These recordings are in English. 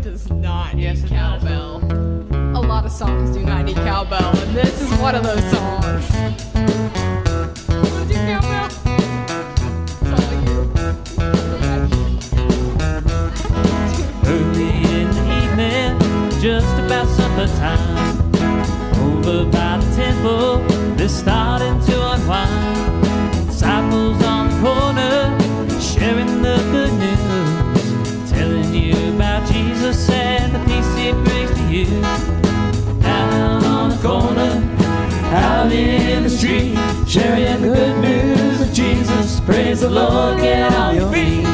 does not need cowbell. A lot of songs do not need cowbell, and this is one of those songs. Do cowbell? It's all you. Early in the evening, just about supper time, over by the temple, they're starting to unwind. Disciples on the corner, sharing the good news, telling you about Jesus and the peace He brings to you. Down on the corner, out in the street, sharing the good news of Jesus. Praise the Lord, get on your feet.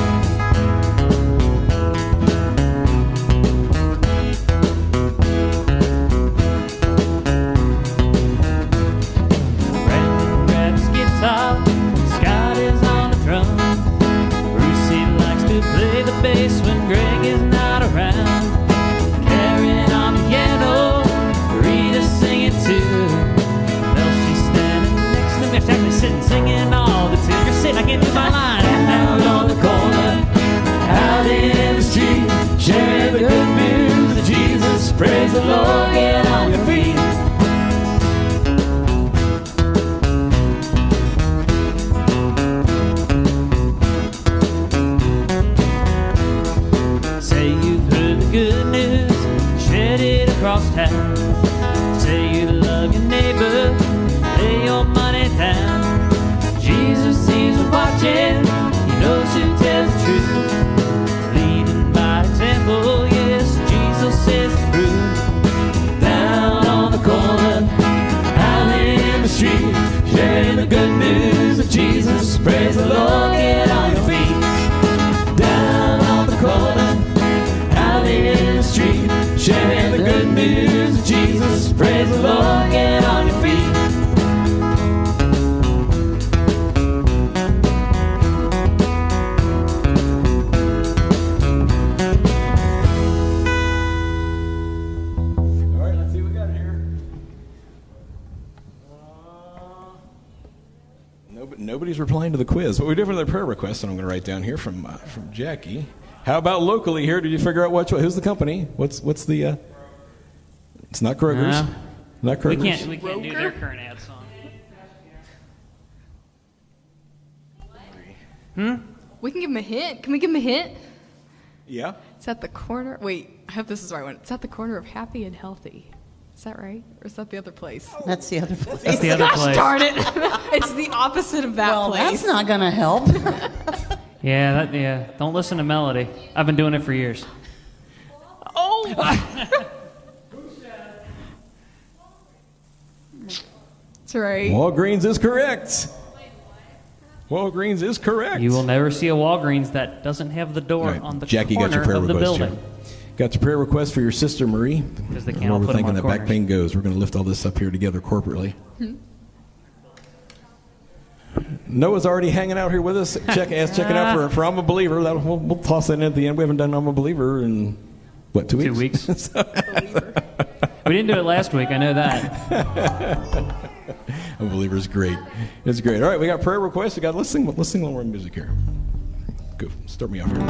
Brandon grabs his guitar, Scott is on the drum. Bruce, he likes to play the bass when Greg is not around. Karen on piano, Rita's singing too. Well, she's standing next to me, she's actually sitting singing all the tunes. You're sitting, I can't do my line. And down on the corner, out in the street, sharing the good news of Jesus. Praise the Lord, get on your feet. Say you've heard the good news, spread it across town. Say you love your neighbor, lay your money down. Jesus sees you watching, He knows who tells the truth. Leading by example, yes, Jesus is the proof. Down on the corner, out in the street, sharing the good news of Jesus. Praise the Lord, get on your feet. Down on the corner, out in the street, sharing the good news of Jesus. Praise the Lord, get on your feet. All right, let's see what we got here. Nobody's replying to the quiz. But we do have another prayer request that I'm going to write down here from Jackie. How about locally here? Did you figure out who's the company? What's the? It's not Kroger's. No. Not Kroger's. We can't do their current ad song. We can give him a hint. Can we give him a hint? Yeah. It's at the corner. Wait, I hope this is the right one. It's at the corner of Happy and Healthy. Is that right? Or is that the other place? That's the other place. That's the other Gosh place. darn it. It's the opposite of that Well, place. that's not going to help. Yeah. Don't listen to Melody. I've been doing it for years. Oh! That's right. Walgreens is correct. Walgreens is correct. You will never see a Walgreens that doesn't have the door All right, on the Jackie corner got your prayer of the request building. here. Got your prayer request for your sister Marie. Because they can't Where all we're put them thinking on that back corners. pain goes. We're going to lift all this up here together corporately. Noah's already hanging out here with us. Checking out for I'm a Believer. We'll toss that in at the end. We haven't done I'm a Believer in, 2 weeks? 2 weeks. We didn't do it last week. I know that. I'm a Believer is great. It's great. All right, we got prayer requests. Let's sing a little more music here. Go. Start me off here.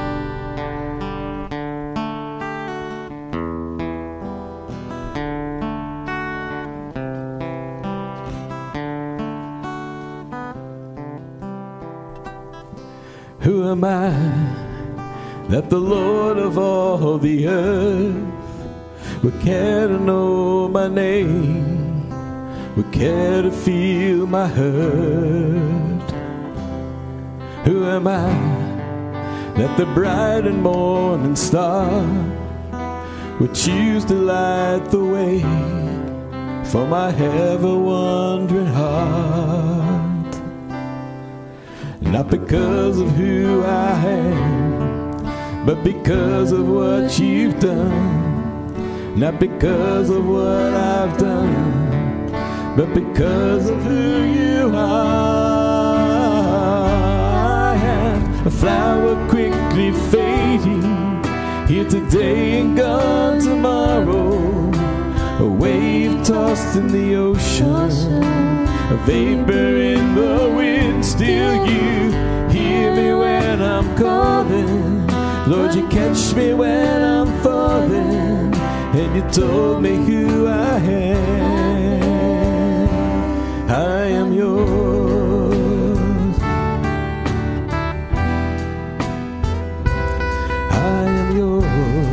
Who am I that the Lord of all the earth would care to know my name, would care to feel my hurt? Who am I that the bright and morning star would choose to light the way for my ever-wandering heart? Not because of who I am, but because of what you've done. Not because of what I've done, but because of who you are. I am a flower quickly fading, here today and gone tomorrow. A wave tossed in the ocean, a vapor in the wind. Still you hear me when I'm calling. Lord, you catch me when I'm falling, and you told me who I am. I am yours. I am yours.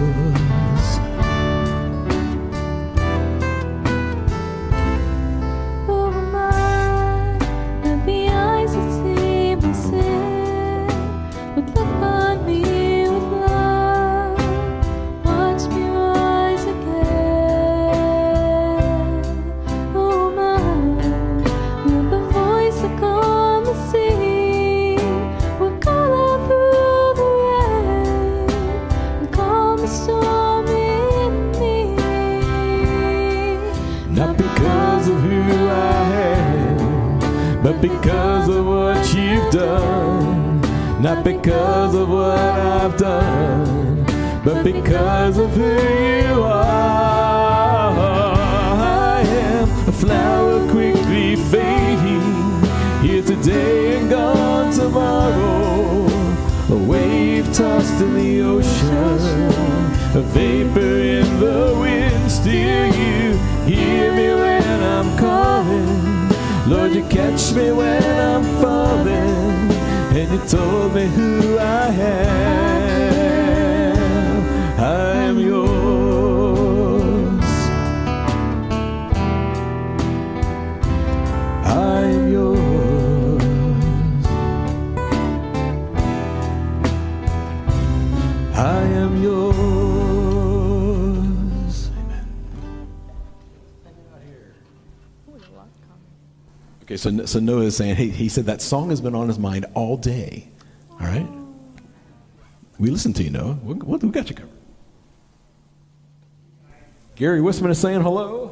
Not because of who I am, but because of what you've done. Not because of what I've done, but because of who you are. I am a flower quickly fading, here today and gone tomorrow. A wave tossed in the ocean, a vapor in the wind. Still you hear me when I'm calling. Lord, you catch me when I'm falling, and you told me who I am. I am yours. I am yours. I am yours. Okay, so Noah is saying, hey, he said that song has been on his mind all day. All right? We listened to you, Noah. We got you covered. Gary Wisman is saying hello.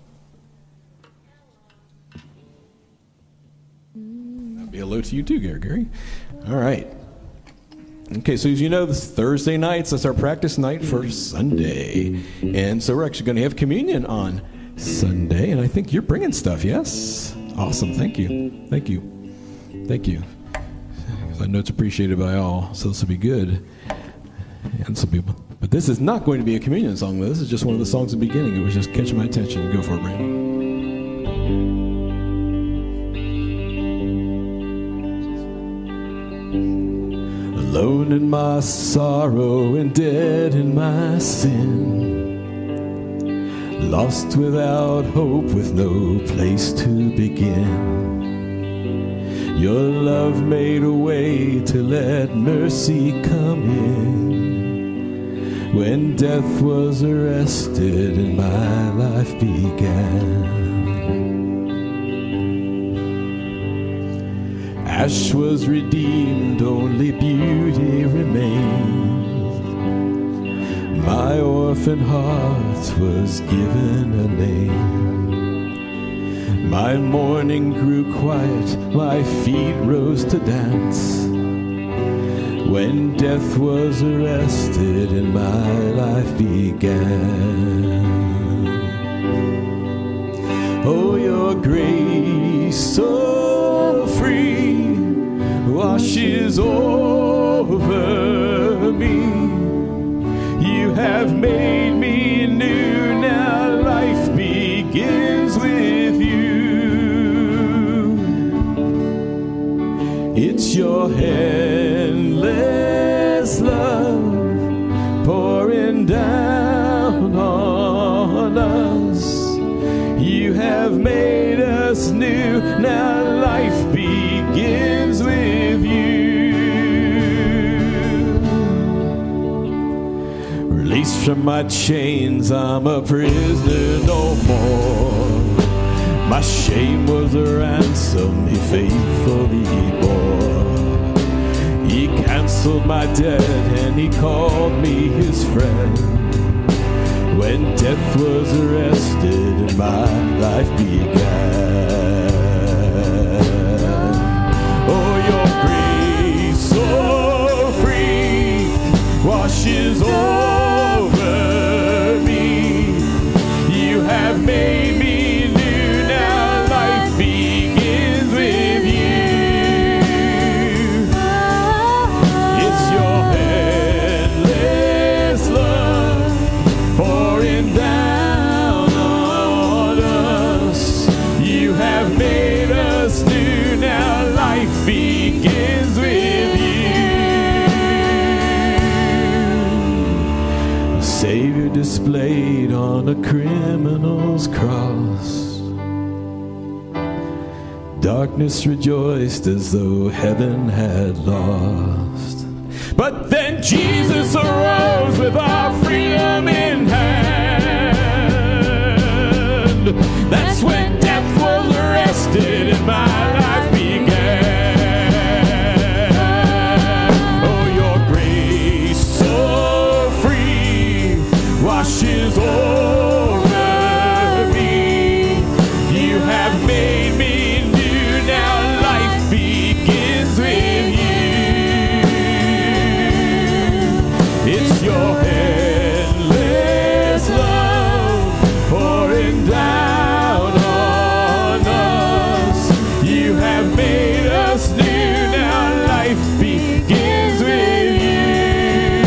That'll be hello to you too, Gary. All right. Okay, so as you know, this Thursday nights, that's our practice night for Sunday. And so we're actually going to have communion on Sunday. And I think you're bringing stuff, yes? Awesome. Thank you. Thank you. Thank you. I know it's appreciated by all, so this will be good. And some people. But this is not going to be a communion song, though. This is just one of the songs at the beginning. It was just catching my attention. Go for it, Brandon. Alone in my sorrow and dead in my sin, lost without hope with no place to begin. Your love made a way to let mercy come in. When death was arrested and my life began. Ash was redeemed, only beauty remained. My orphan heart was given a name. My mourning grew quiet, my feet rose to dance. When death was arrested and my life began. Oh, your grace so free washes over me. You have made me new, now life begins with you. It's your endless love pouring down on us. You have made us new, now life begins with you. Released from my chains, I'm a prisoner no more. My shame was a ransom he faithfully bore. He canceled my debt and he called me his friend. When death was arrested and my life began. Oh, your grace so free washes over me. You have made me new, now life begins with you. It's your endless criminal's cross. Darkness rejoiced as though heaven had lost. But then Jesus arose with our freedom in hand. That's when death was arrested and my life began. Oh, your grace so free washes over me. You have made me new, now life begins with you. It's your endless love pouring down on us. You have made us new, now life begins with you.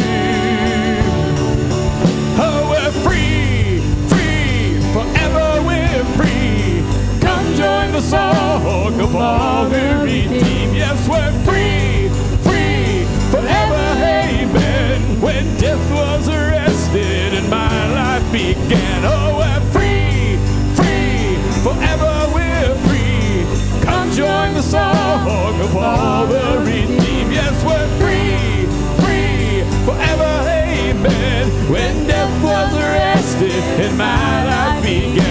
Oh, we're free, free, forever we're free. Come join the song of all who redeem. Yes, we're free, free, forever, amen. When death was arrested and my life began. Oh, we're free, free, forever we're free. Come join the song of all the redeemed. Yes, we're free, free, forever, amen. When death was arrested and my life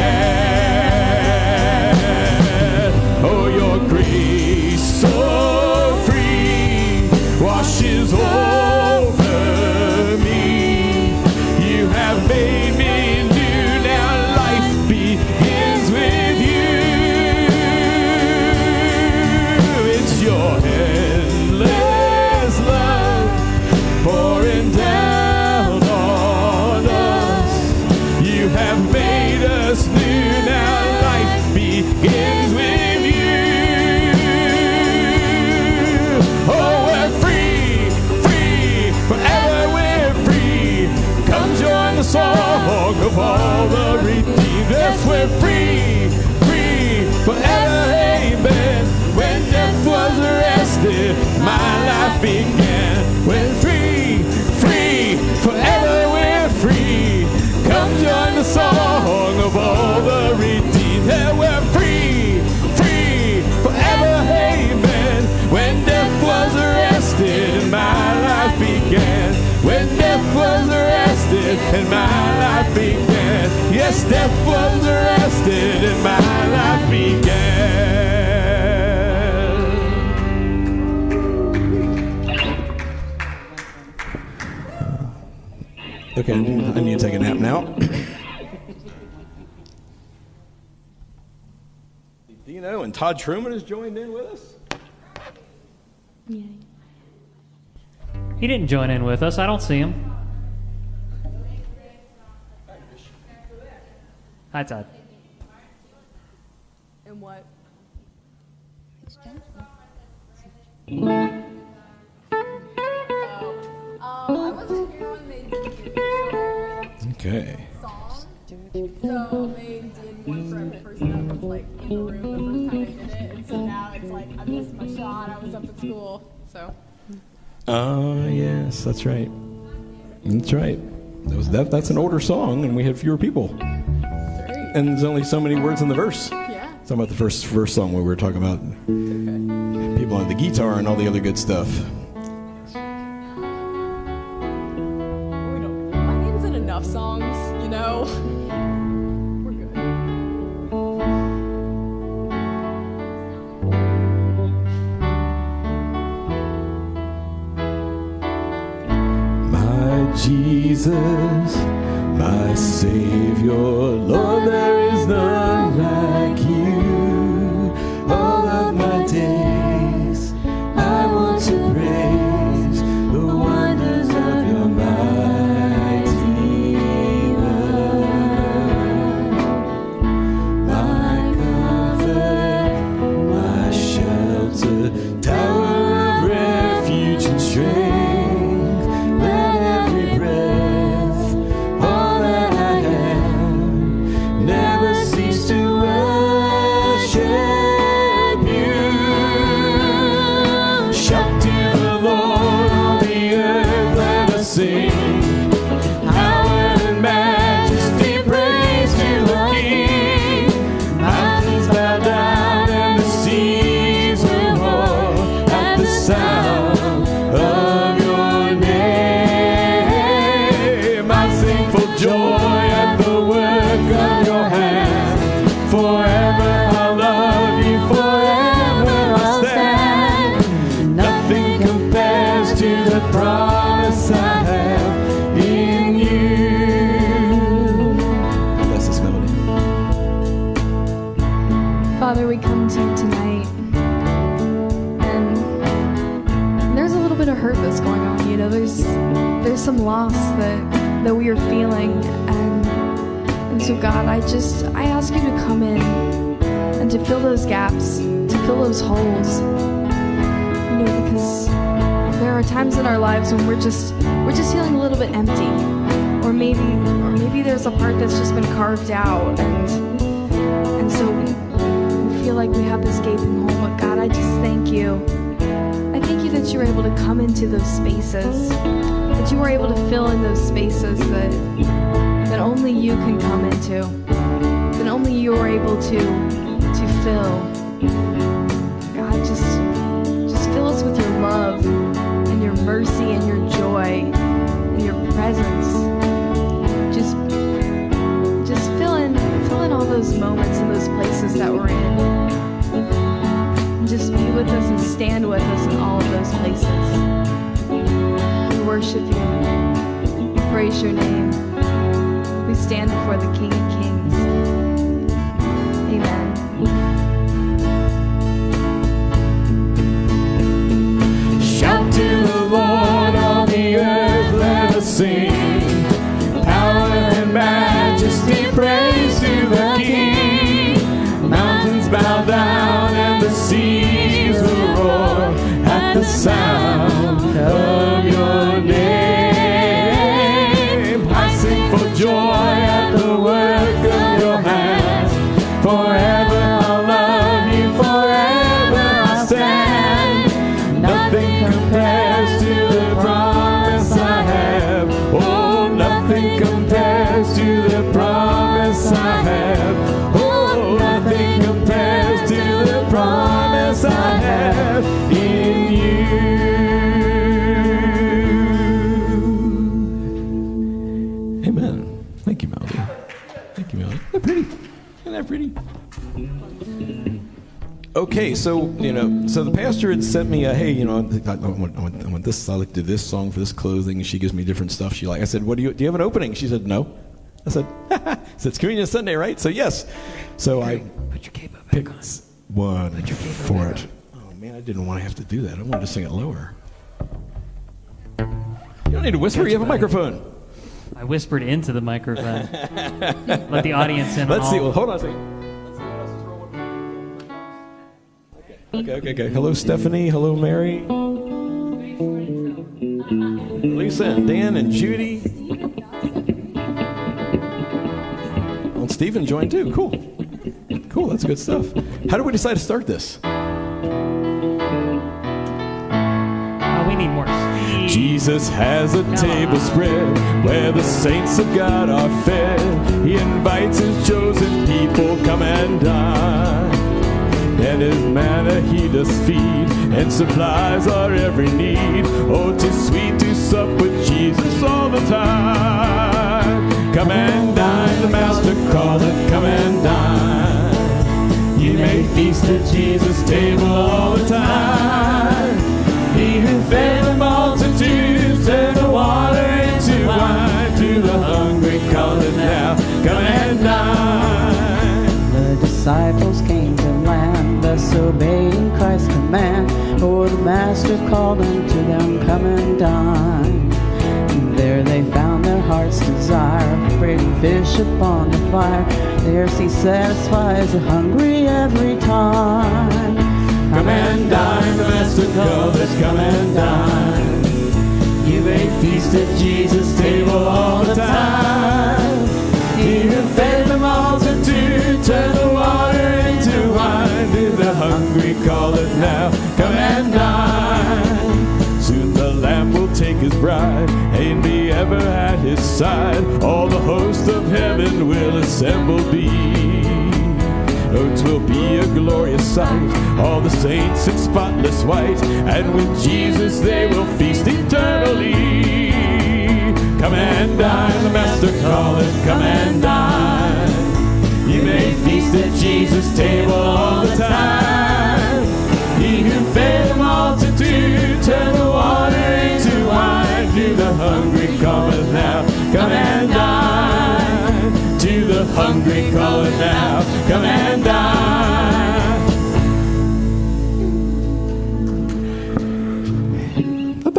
began. Oh, your grace so free washes over me. You have made me new, now life begins with you. It's your endless love pouring down on us. You have made us new, now life begins with you. Oh, we're free, free, forever we're free. Come join the song of all the redeemed. Yes, we're free, free, forever, amen. When death was arrested, my life began. When free, free, forever we're free. Come join the song of all the redeemed. Yeah, we're free, free, forever, amen. When death was arrested and my life began. When death was arrested and my life began. Yes, death was arrested and my life began. Okay, I need to take a nap now. Dino and Todd Truman has joined in with us. He didn't join in with us. I don't see him. Hi, Todd. And what? I wasn't here when they did the official Okay. song. So they did one for every person that was like in the room the first time they did it. And so now it's like I missed my shot. I was up at school. So Yes, that's right. That's right. That's an older song, and we had fewer people. great. And there's only so many words in the verse. Yeah. Talking about the first song where we were talking about Okay. people on the guitar and all the other good stuff. We don't. My name's in enough songs, you know. We're good. My Jesus, my Savior, Lord, there is none like you. All of my days, I want to praise the wonders of your mighty word. My comfort, my shelter, tower of refuge and strength. Let every breath, all that I am, never cease to there's a little bit of hurt that's going on. You know, there's some loss that we are feeling, and so God, I ask you to come in and to fill those gaps, to fill those holes. You know, because there are times in our lives when we're just feeling a little bit empty, or maybe there's a part that's just been carved out, and so we feel like we have this gaping hole. But God, I just thank you. I thank you that you were able to come into those spaces, that you were able to fill in those spaces that only you can come into, that only you are able to fill. God, just fill us with your love and your mercy and your joy and your presence. Just fill in all those moments and those places that we're in. And just be with us and stand with us in all of those places. We worship you. We praise your name. We stand before the King of Kings. Amen. Shout to the Lord on the earth, let us sing. Power and majesty, praise to the King. Mountains bow down and the seas will roar at the sound of your name. I sing for joy at the work of your hands. Forever I'll love you, forever I'll stand. Nothing compares to the promise I have. Oh, nothing compares to the promise I have. Oh, nothing compares to the promise I have in you. Amen. Thank you, Melody. Thank you, Melody. They're pretty. Isn't that pretty? Okay, so the pastor had sent me hey, I want this. I like to do this song for this clothing. She gives me different stuff she likes. I said, do you have an opening? She said, no. I said, it's Communion Sunday, right? So yes. So I picked one for it. Oh man, I didn't want to have to do that. I wanted to sing it lower. You don't need to whisper. You have a microphone. I whispered into the microphone. Let the audience in. Let's see. Well, hold on a second. Okay. Hello, Stephanie. Hello, Mary. Lisa and Dan and Judy. Well, Stephen joined too. Cool. That's good stuff. How did we decide to start this? We need more speed. Jesus has a table spread where the saints of God are fed. He invites his chosen people, come and dine. And his manna he does feed, and supplies our every need. Oh, 'tis sweet to sup with Jesus all the time. Come and dine, the Master calleth, come and dine. You may feast at Jesus' table all the time. He who fed the multitudes, turned the water into wine. To the hungry calleth now, come and dine. The disciples came to land, thus obeying Christ's command. Oh, the Master called unto them, come and dine. And there they found their heart's desire, bread and fish upon the fire. There he satisfies the hungry every time. Come and dine, the Master calleth, come and dine. You may feast at Jesus' table all the time. He who fed the multitude, turned the water into wine. To the hungry calleth now, come and dine. Soon the Lamb will take his bride, and be ever at his side. All the host of heaven will assemble be. Oh, 'twill be a glorious sight, all the saints in spotless white, and with Jesus they will feast eternally. Come and dine, the Master calleth, come and dine. You may feast at Jesus' table all the time. He who fed the multitude, turned the water into wine. To the hungry calleth now, come and dine. To the hungry calleth now, come and dine.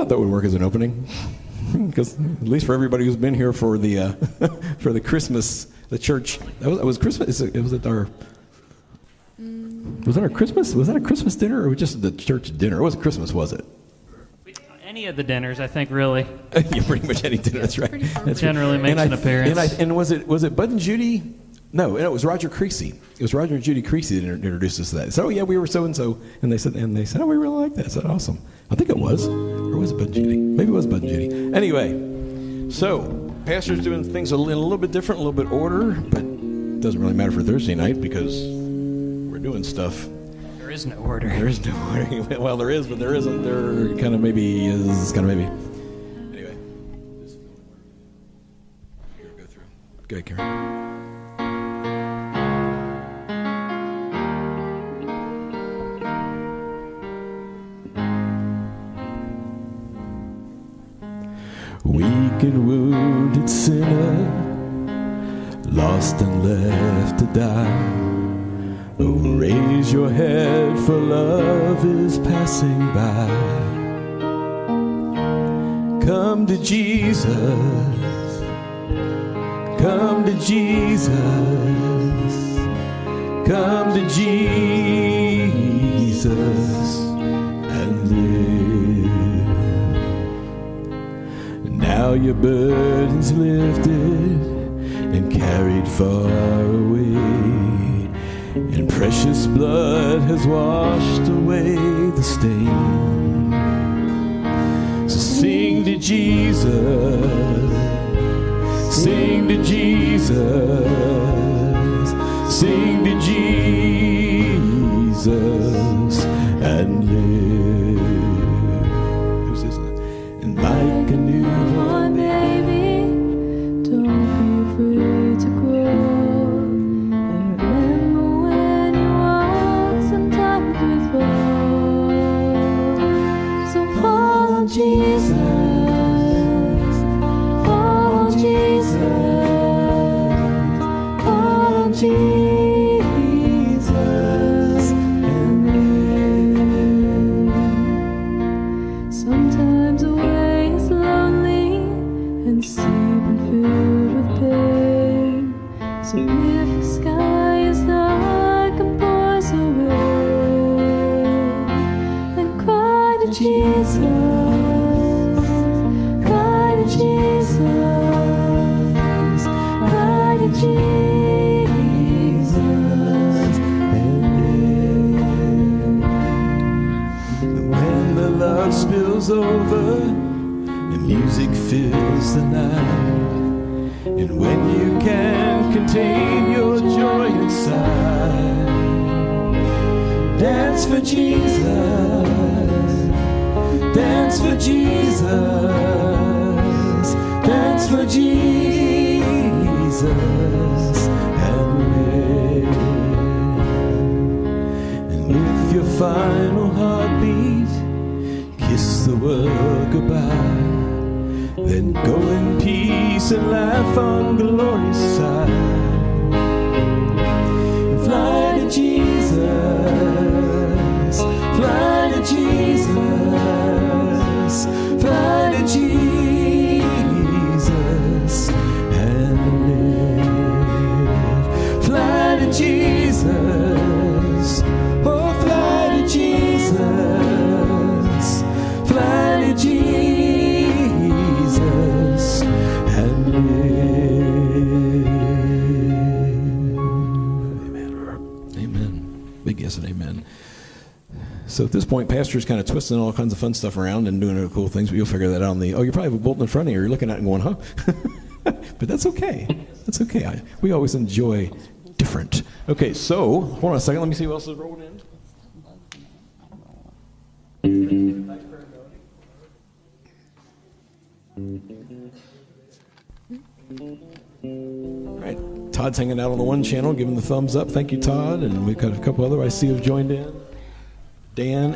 thought that would work as an opening, because at least for everybody who's been here for the for the Christmas, the church. That was Christmas. Was it our Christmas? Was that a Christmas dinner, or was it just the church dinner? It wasn't Christmas, was it? Any of the dinners, I think, really. Yeah, pretty much any dinner. That's right. That's generally right. makes an appearance. And was it Bud and Judy? No, it was Roger Creasy. It was Roger and Judy Creasy that introduced us to that. So, oh, yeah, we were so and so, and they said, oh, we really like that. I said, awesome. I think it was, or was it Bud and Judy? Maybe it was Bud and Judy. Anyway, so pastor's doing things in a little bit different, a little bit order, but it doesn't really matter for Thursday night because we're doing stuff. There is no order. There is no order. Well, there is, but there isn't. There kind of maybe is, kind of maybe. Anyway, here we go through. Go ahead, Karen. Weak and wounded sinner, lost and left to die. Oh, raise your head, for love is passing by. Come to Jesus, come to Jesus, come to Jesus and live. Now your burden's lifted and carried far away, and precious blood has washed away the stain. So sing to Jesus, sing to Jesus, sing to Jesus and live. Who's this? And like a newborn baby, don't be afraid to grow. Jesus, follow Jesus, follow Jesus and live. Sometimes the way is lonely and steep and filled with pain. So if the sky is dark and pours away, then cry to Jesus. Spills over and music fills the night, and when you can't contain your joy inside, dance for Jesus, dance for Jesus, dance for Jesus and live. And with your final heartbeat, kiss the world goodbye, then go in peace and laugh on glory's side. And fly to Jesus, fly to Jesus, fly to Jesus and live. Fly to Jesus, oh fly to Jesus, fly to Jesus and live. Amen. Amen. Big yes and amen. So at this point, Pastor's kind of twisting all kinds of fun stuff around and doing cool things, but you'll figure that out on the, you probably have a bulletin in front of you. You're looking at it and going, huh? But that's okay. That's okay. We always enjoy different. Okay, so, hold on a second. Let me see what else is rolling in. All right, Todd's hanging out on the one channel, giving the thumbs up. Thank you, Todd. And we've got a couple other I see have joined in. Dan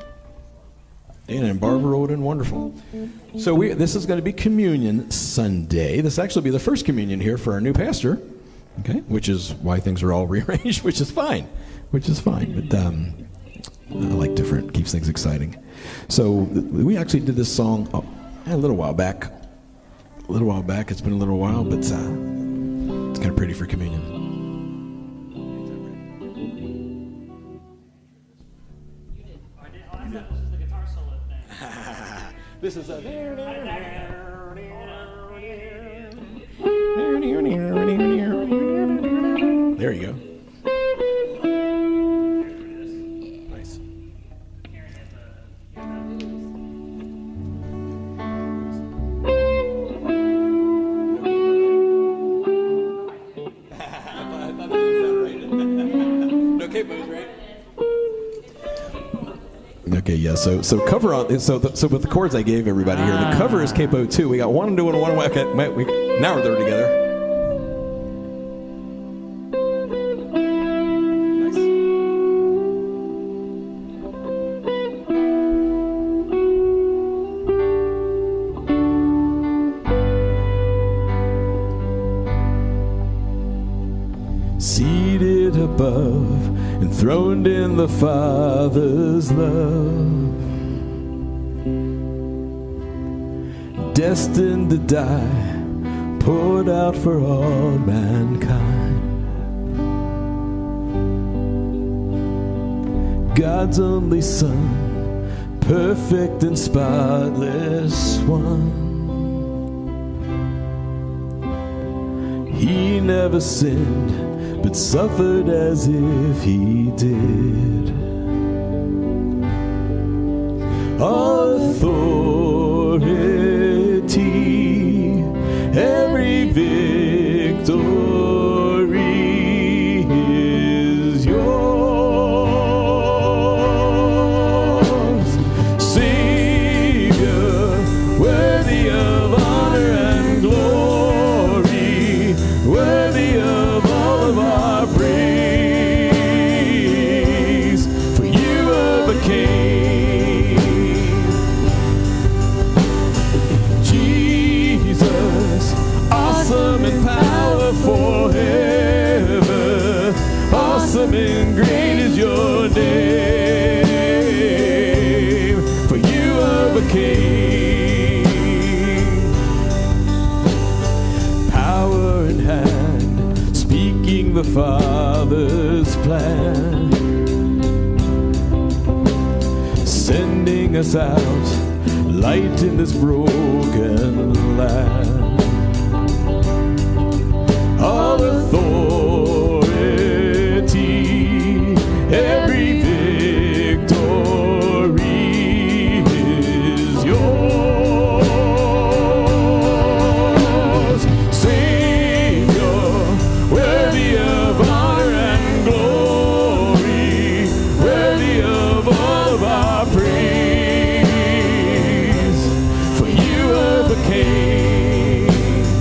and Barbara wrote in. Wonderful. So this is going to be Communion Sunday. This will actually be the first communion here for our new pastor. Okay, which is why things are all rearranged, which is fine. But like different, keeps things exciting. So we actually did this song a little while back. It's been a little while, but it's kind of pretty for communion. This is a... There you go. Nice. No capos, right? Okay, yeah. So cover on. So with the chords I gave everybody here, the cover is capo 2. We got one doing one. Okay, now we're there together. Seated above, enthroned in the Father's love, destined to die, poured out for all mankind. God's only Son, perfect and spotless one. He never sinned, but suffered as if he did. All authority, every victory is yours. Savior, worthy of honor and glory, worthy of our praise, for you overcame. Jesus, awesome in power forever, awesome and great is your name, for you overcame. Power in hand, speaking the Father's plan, sending us out, light in this broken land. All authority, every victory is yours. Savior, worthy of honor and glory, worthy of all of our praise, for you overcame.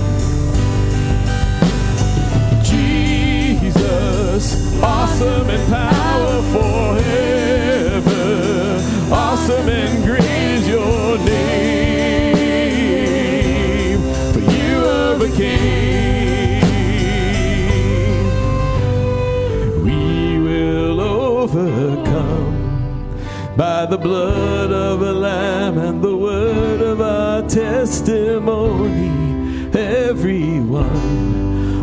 Jesus, awesome in power forever, awesome and great is your name, for you overcame. We will overcome by the blood of a lamb and the word of our testimony. Everyone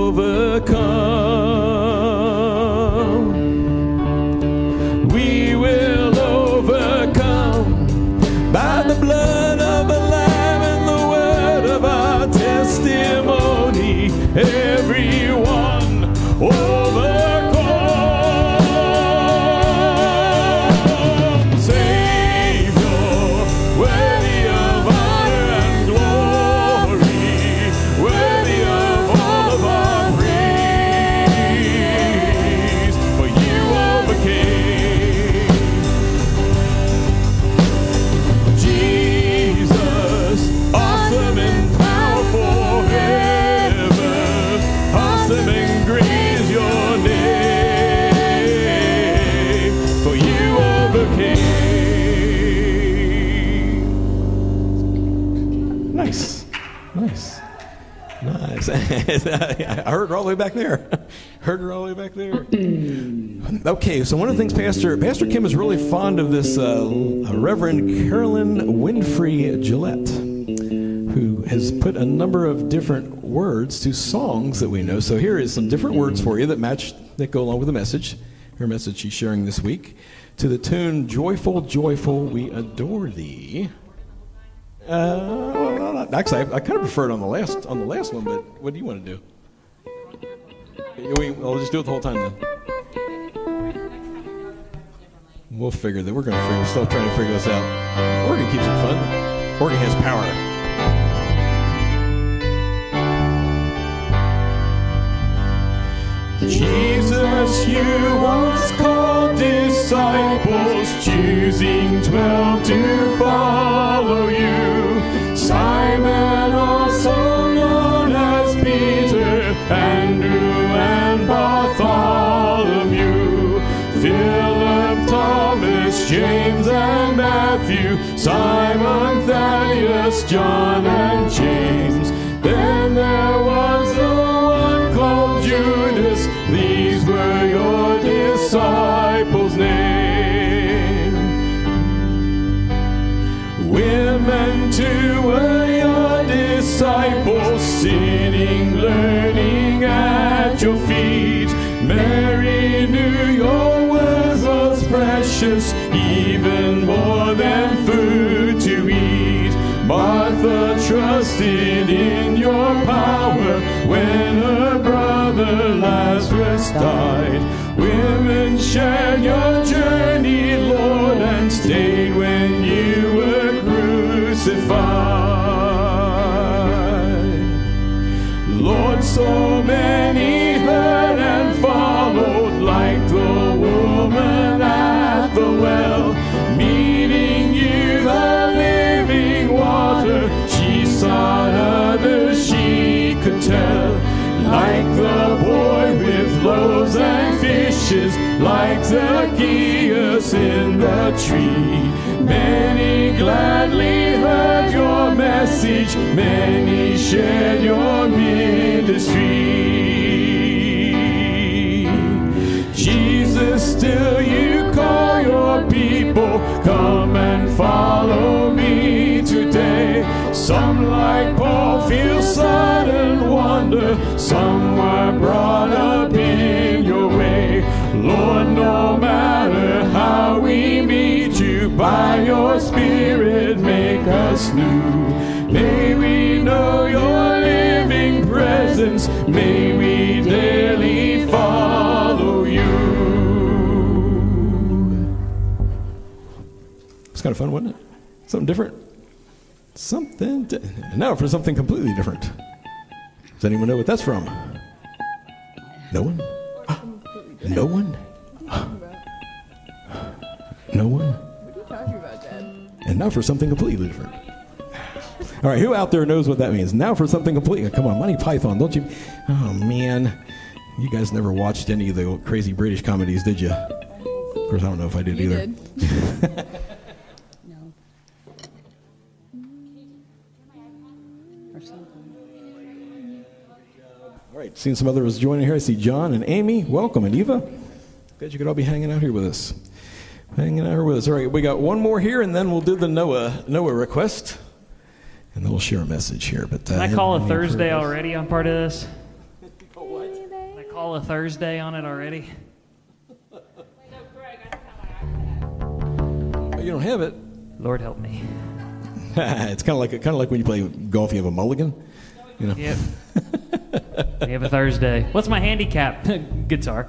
overcome. We will overcome by the blood of a lamb and the word of our testimony. Everyone overcome. Savior, worthy of honor and glory, worthy of all of our praise, for you overcame. Jesus, awesome in power forever, awesome and great is your name, for you overcame. Nice. I heard her all the way back there. Heard her all the way back there. Okay, so one of the things Pastor Kim is really fond of this Reverend Carolyn Winfrey Gillette, who has put a number of different words to songs that we know. So here is some different words for you that go along with the message. Her message she's sharing this week, to the tune "Joyful, Joyful, We Adore Thee." Actually, I kind of prefer it on the last one, but what do you want to do? I'll just do it the whole time then. We'll figure that. We're still trying to figure this out. Organ keeps it fun. Organ has power. Jesus, you once called disciples, choosing 12 to follow you. Simon, also known as Peter, Andrew and Bartholomew, Philip, Thomas, James and Matthew, Simon, Thaddeus, John and James. Then there was the one called Judas. These were your disciples' names. Women too were your disciples, sitting, learning at your feet. Mary knew your words was precious, even more than food to eat. Martha trusted in your power when her brother Lazarus died. Women shared your journey, Lord, and stayed when you were crucified. Lord, so many heard and followed, like the woman at the well, meeting you the living water. She saw others she could tell, like the boy with loaves and fishes, like Zacchaeus in the tree. Many gladly heard your message, many shared your ministry. Jesus, still you call your people, come and follow me today. Some, like Paul, feel sudden wonder, some were brought up in your way. Lord, no matter how we meet you, by your Spirit make us new. May we know your living presence, may we daily follow you. It's kind of fun, wasn't it? Something different. And now for something completely different. Does anyone know what that's from? No one? No one? No one? What are you talking about, Dad? And now for something completely different. All right, who out there knows what that means? Now for something completely... Come on, Monty Python, don't you... Oh, man. You guys never watched any of the crazy British comedies, did you? Of course, I don't know if I did either. Did. No. Or something. All right, seeing some others joining here. I see John and Amy. Welcome, and Eva. Glad you could all be hanging out here with us. All right, we got one more here, and then we'll do the Noah request, and then we'll share a message here. But can I call a Thursday already on part of this? Can I call a Thursday on it already? You don't have it. Lord help me. It's kind of like when you play golf, you have a mulligan. You know. Yep. We have a Thursday. What's my handicap? Guitar.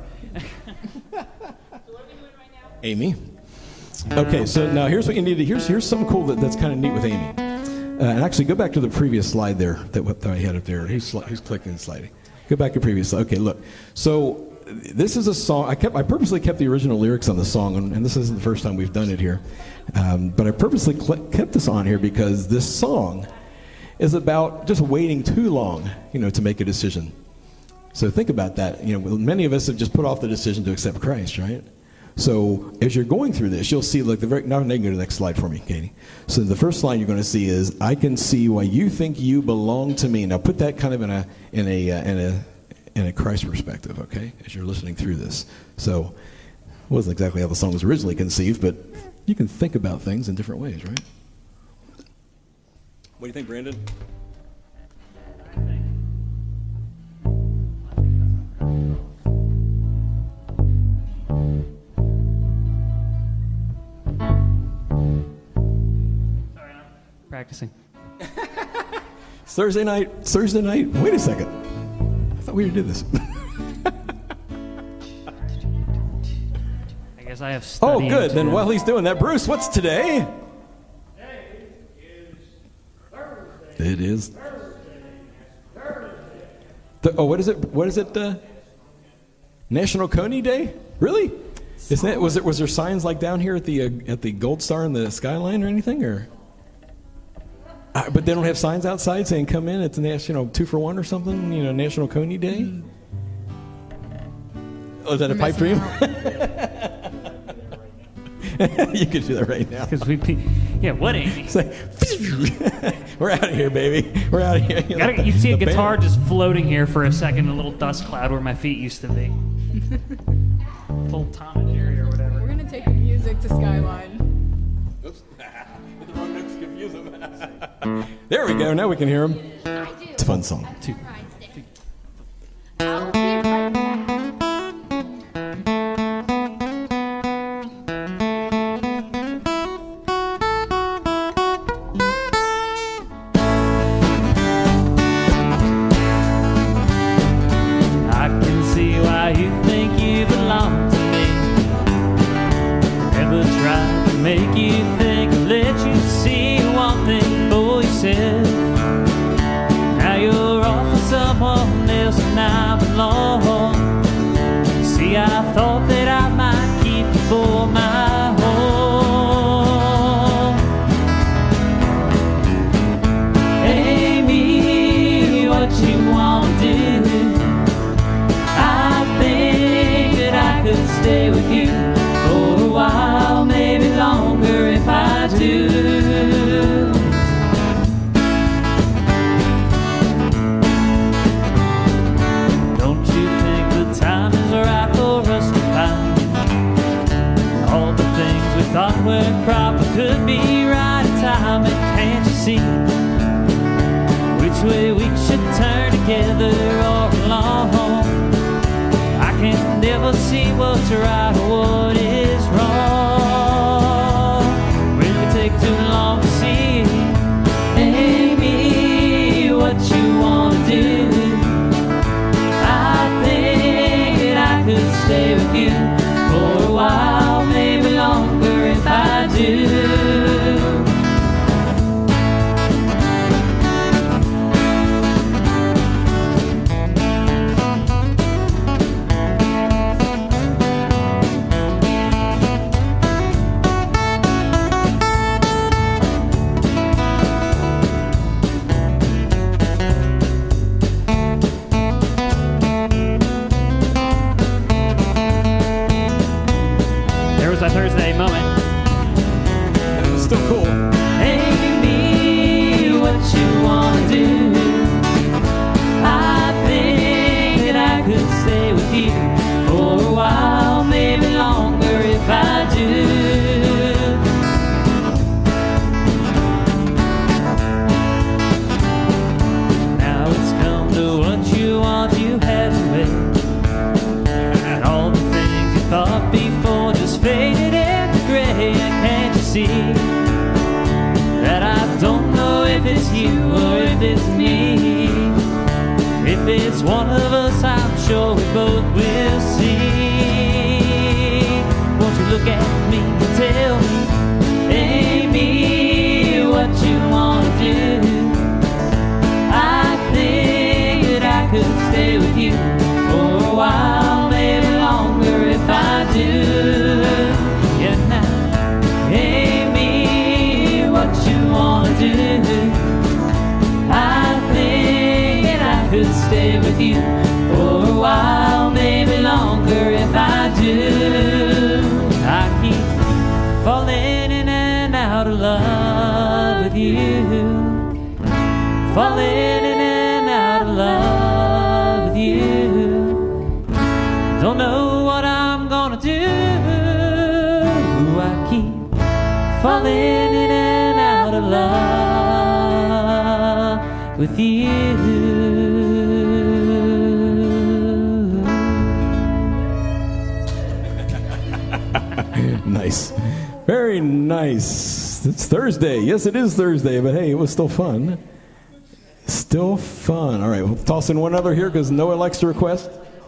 Amy. Okay, so now here's what you need to. Here's something cool that's kind of neat with Amy. And actually, go back to the previous slide there that I had up there. Who's clicking and sliding? Go back to previous slide. Okay, look. So this is a song. I purposely kept the original lyrics on the song, and this isn't the first time we've done it here. But I purposely kept this on here because this song is about just waiting too long, to make a decision. So think about that. Many of us have just put off the decision to accept Christ, right? So as you're going through this, you'll see, now they can go to the next slide for me, Katie. So the first line you're going to see is, I can see why you think you belong to me. Now put that kind of in in a Christ perspective, okay, as you're listening through this. So it wasn't exactly how the song was originally conceived, but you can think about things in different ways, right? What do you think, Brandon? Sorry, I'm practicing. Thursday night. Wait a second. I thought we already did this. I guess I have Oh, studying good. to Then do. while he's doing that, Bruce, what's today? It is. What is it? What is it? National Coney Day? Really? Isn't that? Was there signs like down here at the Gold Star in the skyline or anything? Or? But they don't have signs outside saying "Come in." It's 2 for 1 or something. National Coney Day. Oh, is that a pipe dream? You could do that right now. Because what, Amy? It's like, we're out of here, baby. We're out of here. You see a The guitar band- just floating here for a second, a little dust cloud where my feet used to be. Full Tom and Jerry or whatever. We're gonna take the music to Skyline. Oops. Hit the wrong notes to confuse them. There we go. Now we can hear them. It's a fun song. Two. I'll be right back. I can see why you think you belong to me. Never tried to make you think I'd let you see one thing for yourself. Now you're off with someone else and I belong. See, I thought that I might keep you for my home. Amy, what you wanna do? I think that I could stay with you for a while, maybe longer if I do. Don't you think the time is right for us to find all the things we thought were proper could be right in time? And can't you see which way we should turn together or alone? I can never see what's right or what is wrong. Really take too long to see, Amy, what you wanna do. I think that I could stay with you for a while, maybe longer if I do. There was a Thursday moment. It's still cool. Amy, what you wanna do? I think that I could stay with you for a while, maybe longer if I do. Now it's come to what you want, you had to wait. And all the things you thought before just faded into gray. Can't you see that I don't know if it's you or if it's me? If it's one of us, I'm sure we both will see. Won't you look at me and tell me, Amy, what you wanna do? I think that I could stay with you for a while, maybe longer if I do. Yeah, now, Amy, what you wanna do? I think that I could stay with you for a while, maybe longer if I do. I keep falling in and out of love with you, falling in and out of love with you. with you. Nice. Very nice. It's Thursday. Yes, it is Thursday, but hey, it was still fun. Still fun. All right, we'll toss in one other here because Noah likes to request.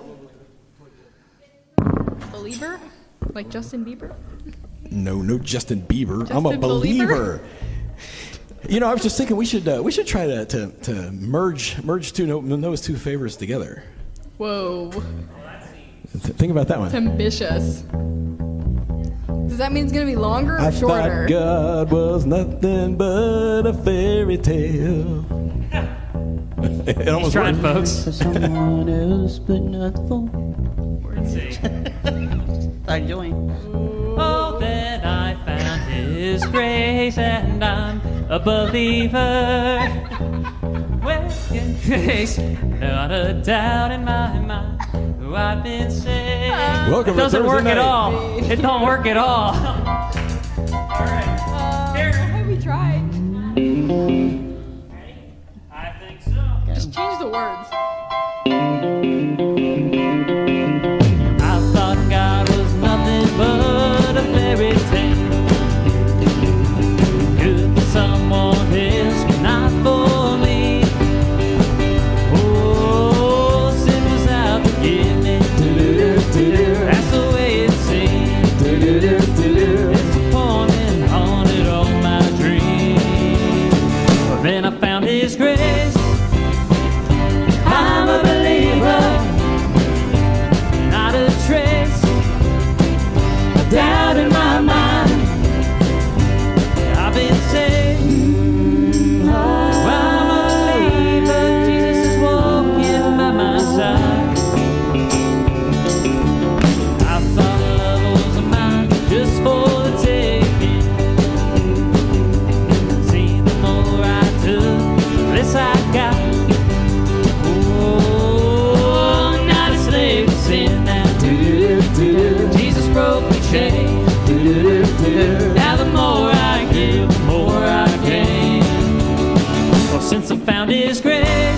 Believer? Like Justin Bieber? No Justin Bieber. Justin I'm a believer. Believer. You know, I was just thinking we should try to merge Noah's two favorites together. Whoa. Think about that one. It's ambitious. Does that mean it's going to be longer or I shorter? thought God was nothing but a fairy tale. It He's almost trying, worked. folks. For someone else, but not for. Let's see. I'm doing. Oh, then I found His grace, and I'm a believer. Well, grace, not a doubt in my mind. Who I've been saved. Welcome It to doesn't Thursday work night. at all. It don't work at all. All right. Here. Have we tried? I think so. Just change the words. I thought God was nothing but a fairy tale. Good for someone else, but not for me. Oh, sin was out to get me. That's the way it seemed. Disappointment haunted all my dreams. But then I found His grace. I'm a believer. Not a trace of doubt in my mind. I've been saved. I'm a believer. Jesus is walking by my side. I thought love was mine just for the taking. See, the more I took, the less I got. Oh, I'm not a slave to sin now. Jesus broke the chain. Now the more I give, the more I gain. Well, since I found His grace,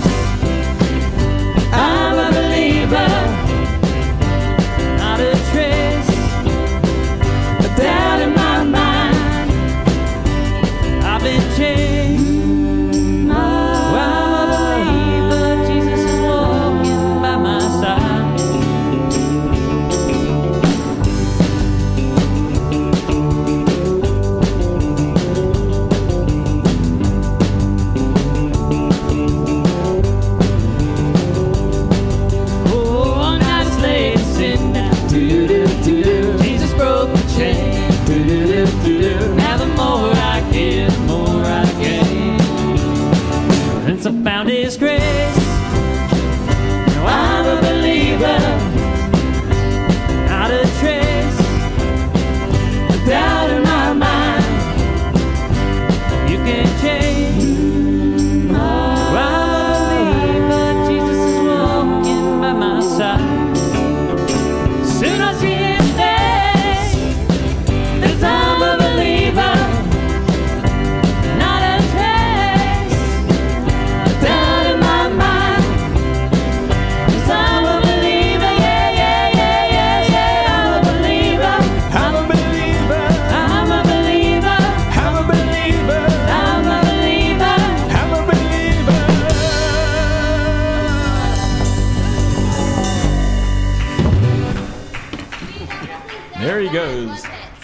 I'm a believer. Not a trace of doubt in my mind. I've been changed. Oh, I'm a believer. Jesus is walking by my side. Oh, I'm not a slave to sin now. Jesus broke the chain. Now the more I give, the more I gain. Since I found His grace, now I'm a believer. Not a trace of doubt in my mind. You can change. Oh, I'm a believer. Jesus is walking by my side. Soon I'll see His face. 'Cause I'm a believer. Not a trace of doubt in my mind. 'Cause I'm a believer. Yeah, yeah, yeah, yeah, yeah. I'm a believer. I'm a believer. I'm a believer. I'm a believer. I'm a believer. I'm a believer. There he goes.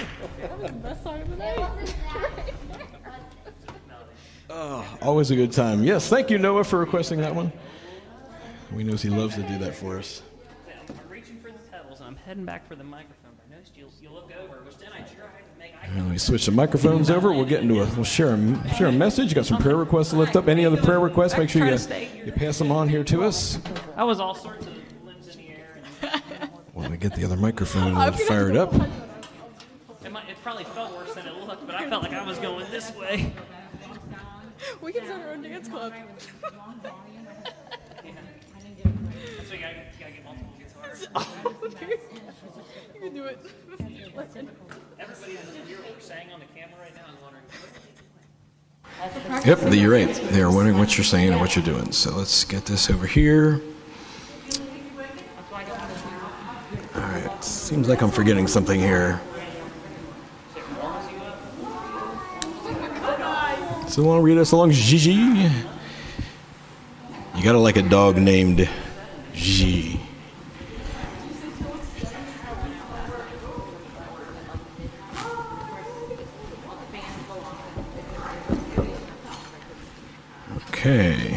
Always a good time. Yes, thank you, Noah, for requesting that one. We know he loves to do that for us. I'm reaching for the pedals and I'm heading back for the microphone. I noticed you look over, which then I tried to make eye Let me switch the microphones over. We'll get into we'll share a message. You got some prayer requests to lift up. Any other prayer requests? Make sure you pass them on here to us. I was all sorts of limbs in the air. When we get the other microphone fired up. It probably felt worse than it looked, but I felt like I was going this way. We can start our own dance club. That's why you gotta get multiple guitars. You can do it. Listen. Everybody has a ear. We're saying on the camera right now. I'm wondering. Yep, you're right. They're wondering what you're saying and what you're doing. So let's get this over here. All right, seems like I'm forgetting something here. So want to read us along, Gigi? You gotta like a dog named Gigi. Okay.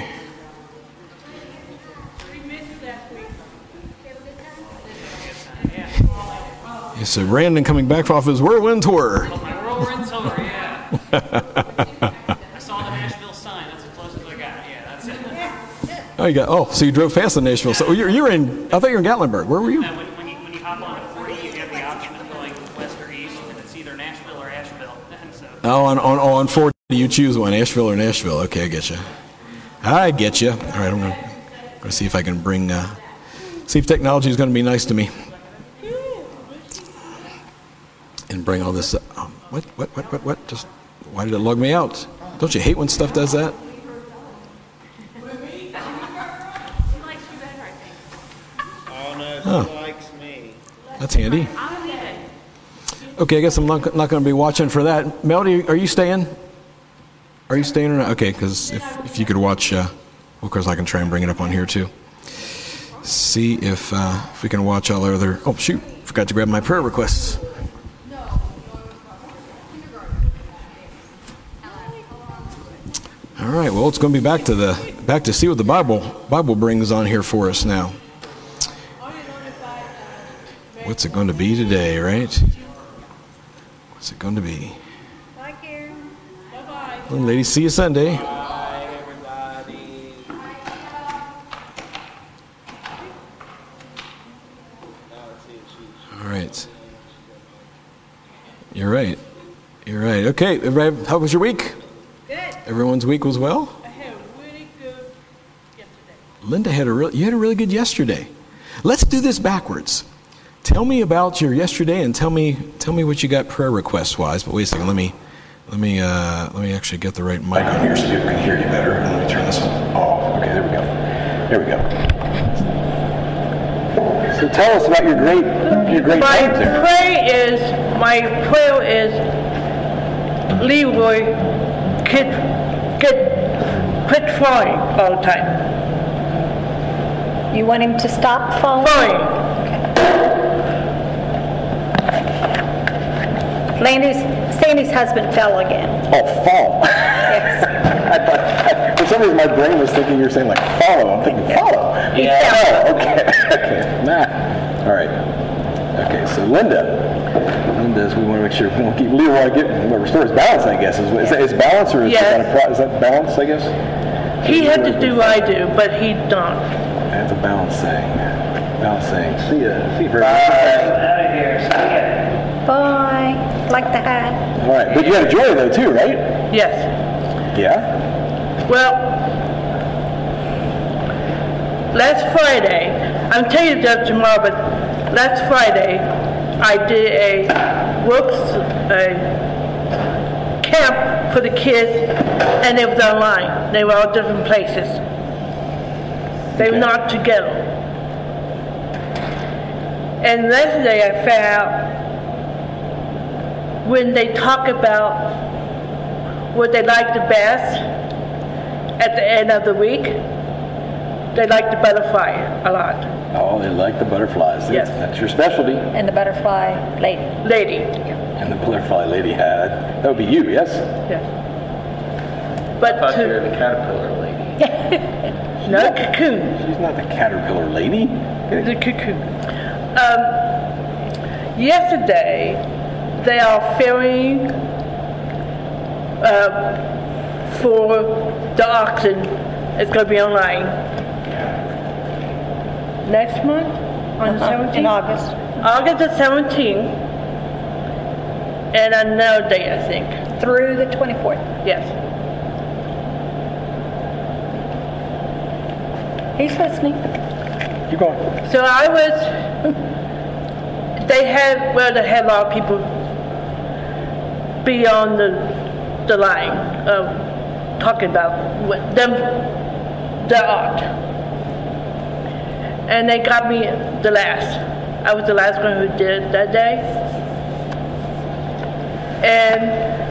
Yeah, so Brandon coming back off his whirlwind tour. My whirlwind tour, yeah. I saw the Nashville sign. That's the closest I got. Yeah, that's it. Oh, so you drove past the Nashville. So you're in. I thought you were in Gatlinburg. Where were you? When you hop on a 40, you have the option of going west or east, and it's either Nashville or Asheville. So. On 40, you choose one, Asheville or Nashville. Okay, I get you. I get you. All right, I'm gonna see if I can bring. See if technology is going to be nice to me. And bring all this. What? Just why did it log me out? Don't you hate when stuff does that? Oh, likes me. That's handy. Okay, I guess I'm not going to be watching for that. Melody, are you staying? Are you staying or not? Okay, because if you could watch, well, of course I can try and bring it up on here too. See if we can watch all our other. Oh shoot! Forgot to grab my prayer requests. All right. Well, it's going to be back to see what the Bible brings on here for us now. What's it going to be today, right? What's it going to be? Bye, Karen. Bye-bye. Well, ladies, see you Sunday. Bye, everybody. All right. You're right. You're right. Okay, everybody, how was your week? Good. Everyone's week was well? I had a really good yesterday. Linda you had a really good yesterday. Let's do this backwards. Tell me about your yesterday and tell me what you got prayer request wise. But wait a second, let me actually get the right mic on here so people can hear you better. Let me turn this on. Oh, okay, there we go. There we go. So tell us about your great My times there. prayer is Leroy quit falling all the time. You want him to stop falling? Falling. Sandy's husband fell again. Oh, fall. Yes. I thought, for some reason my brain was thinking you were saying like follow. I'm thinking follow. Yeah. Oh, okay. Nah. All right. Okay, so Linda's, we want to make sure we don't keep Leroy restore his balance, I guess. Is balance or is that balance, I guess? He had to do what I do, but he don't. That's a balance thing. See you very much. Out of here. See ya. Bye. Like the hat. All right, but you had a joy though too, right? Yes. Yeah? Well, last Friday, I'm telling you that tomorrow, but last Friday, I did a camp for the kids, and it was online. They were all different places. They were not together. And yesterday I found out when they talk about what they like the best at the end of the week, they like the butterfly a lot. Oh, they like the butterflies. Yes. That's your specialty. And the butterfly lady. Lady. And the butterfly lady hat. That would be you, yes? Yes. But You're the caterpillar lady. no cocoon. She's not the caterpillar lady. The cocoon. Yesterday, they are filming for the auction. It's going to be online. Next month? On the 17th? In August. August the 17th. And another day, I think. Through the 24th. Yes. He's listening. Keep going. So I was, they had a lot of people be on the line of talking about them, the art. And they got me the last. I was the last one who did it that day. And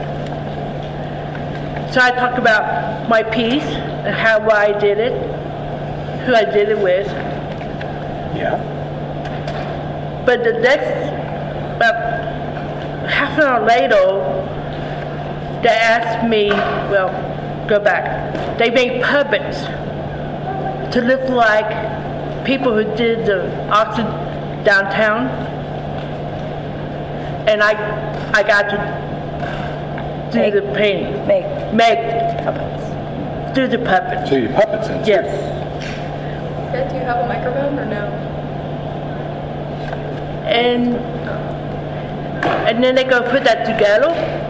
so I talked about my piece and how I did it, who I did it with. Yeah. But the next, about half an hour later, they asked me, well, go back. They made puppets to look like people who did the auction downtown. And I got to do the painting. Make puppets. Do the puppets. So you puppets in? Yes. Okay, do you have a microphone or no? And then they go put that together.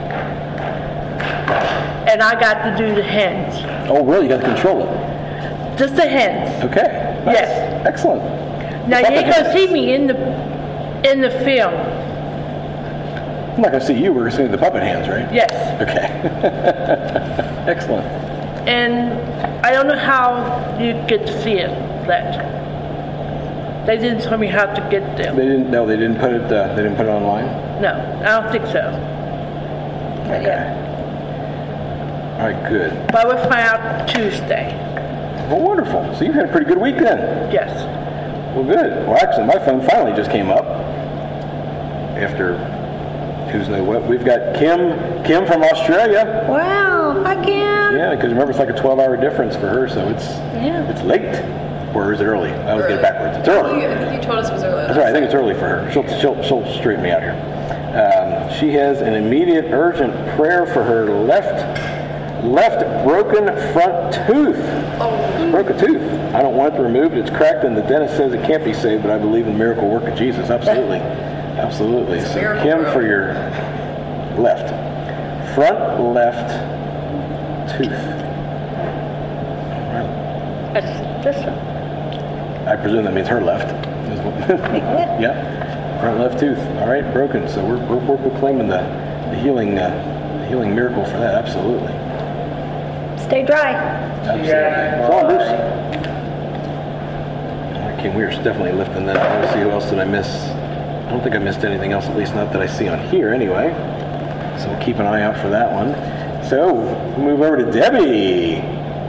And I got to do the hands. Oh, really? You got to control it? Just the hands. Okay. Nice. Yes. Excellent. Now Puppet you're hands. gonna see me in the film. I'm not going to see you. We're going to see the puppet hands, right? Yes. Okay. Excellent. And I don't know how you get to see it. That they didn't tell me how to get them. They didn't. No, they didn't put it. They didn't put it online. No, I don't think so. Not yet. All right. Good. But I will find out Tuesday. Well, wonderful. So you've had a pretty good week then. Yes. Well, good. Well, actually, my phone finally just came up after who's know what. We've got Kim from Australia. Wow, hi Kim. Yeah, because remember it's like a 12-hour difference for her, so it's late. Or is it early? I always get it backwards. It's early. I think you told us it was early. That's right. I think it's early for her. She'll straighten me out here. She has an immediate, urgent prayer for her left broken front tooth. Oh. Broke a tooth. I don't want it removed. It's cracked, and the dentist says it can't be saved. But I believe in the miracle work of Jesus. Absolutely, absolutely. So Kim, for your front left tooth. All right. That's this one. I presume that means her left. Yeah, front left tooth. All right, broken. So we're proclaiming the healing miracle for that. Absolutely. Stay dry. Absolutely. Come on, Bruce. Okay, we are definitely lifting that. Let's see, who else did I miss? I don't think I missed anything else, at least not that I see on here anyway. So we'll keep an eye out for that one. So we'll move over to Debbie.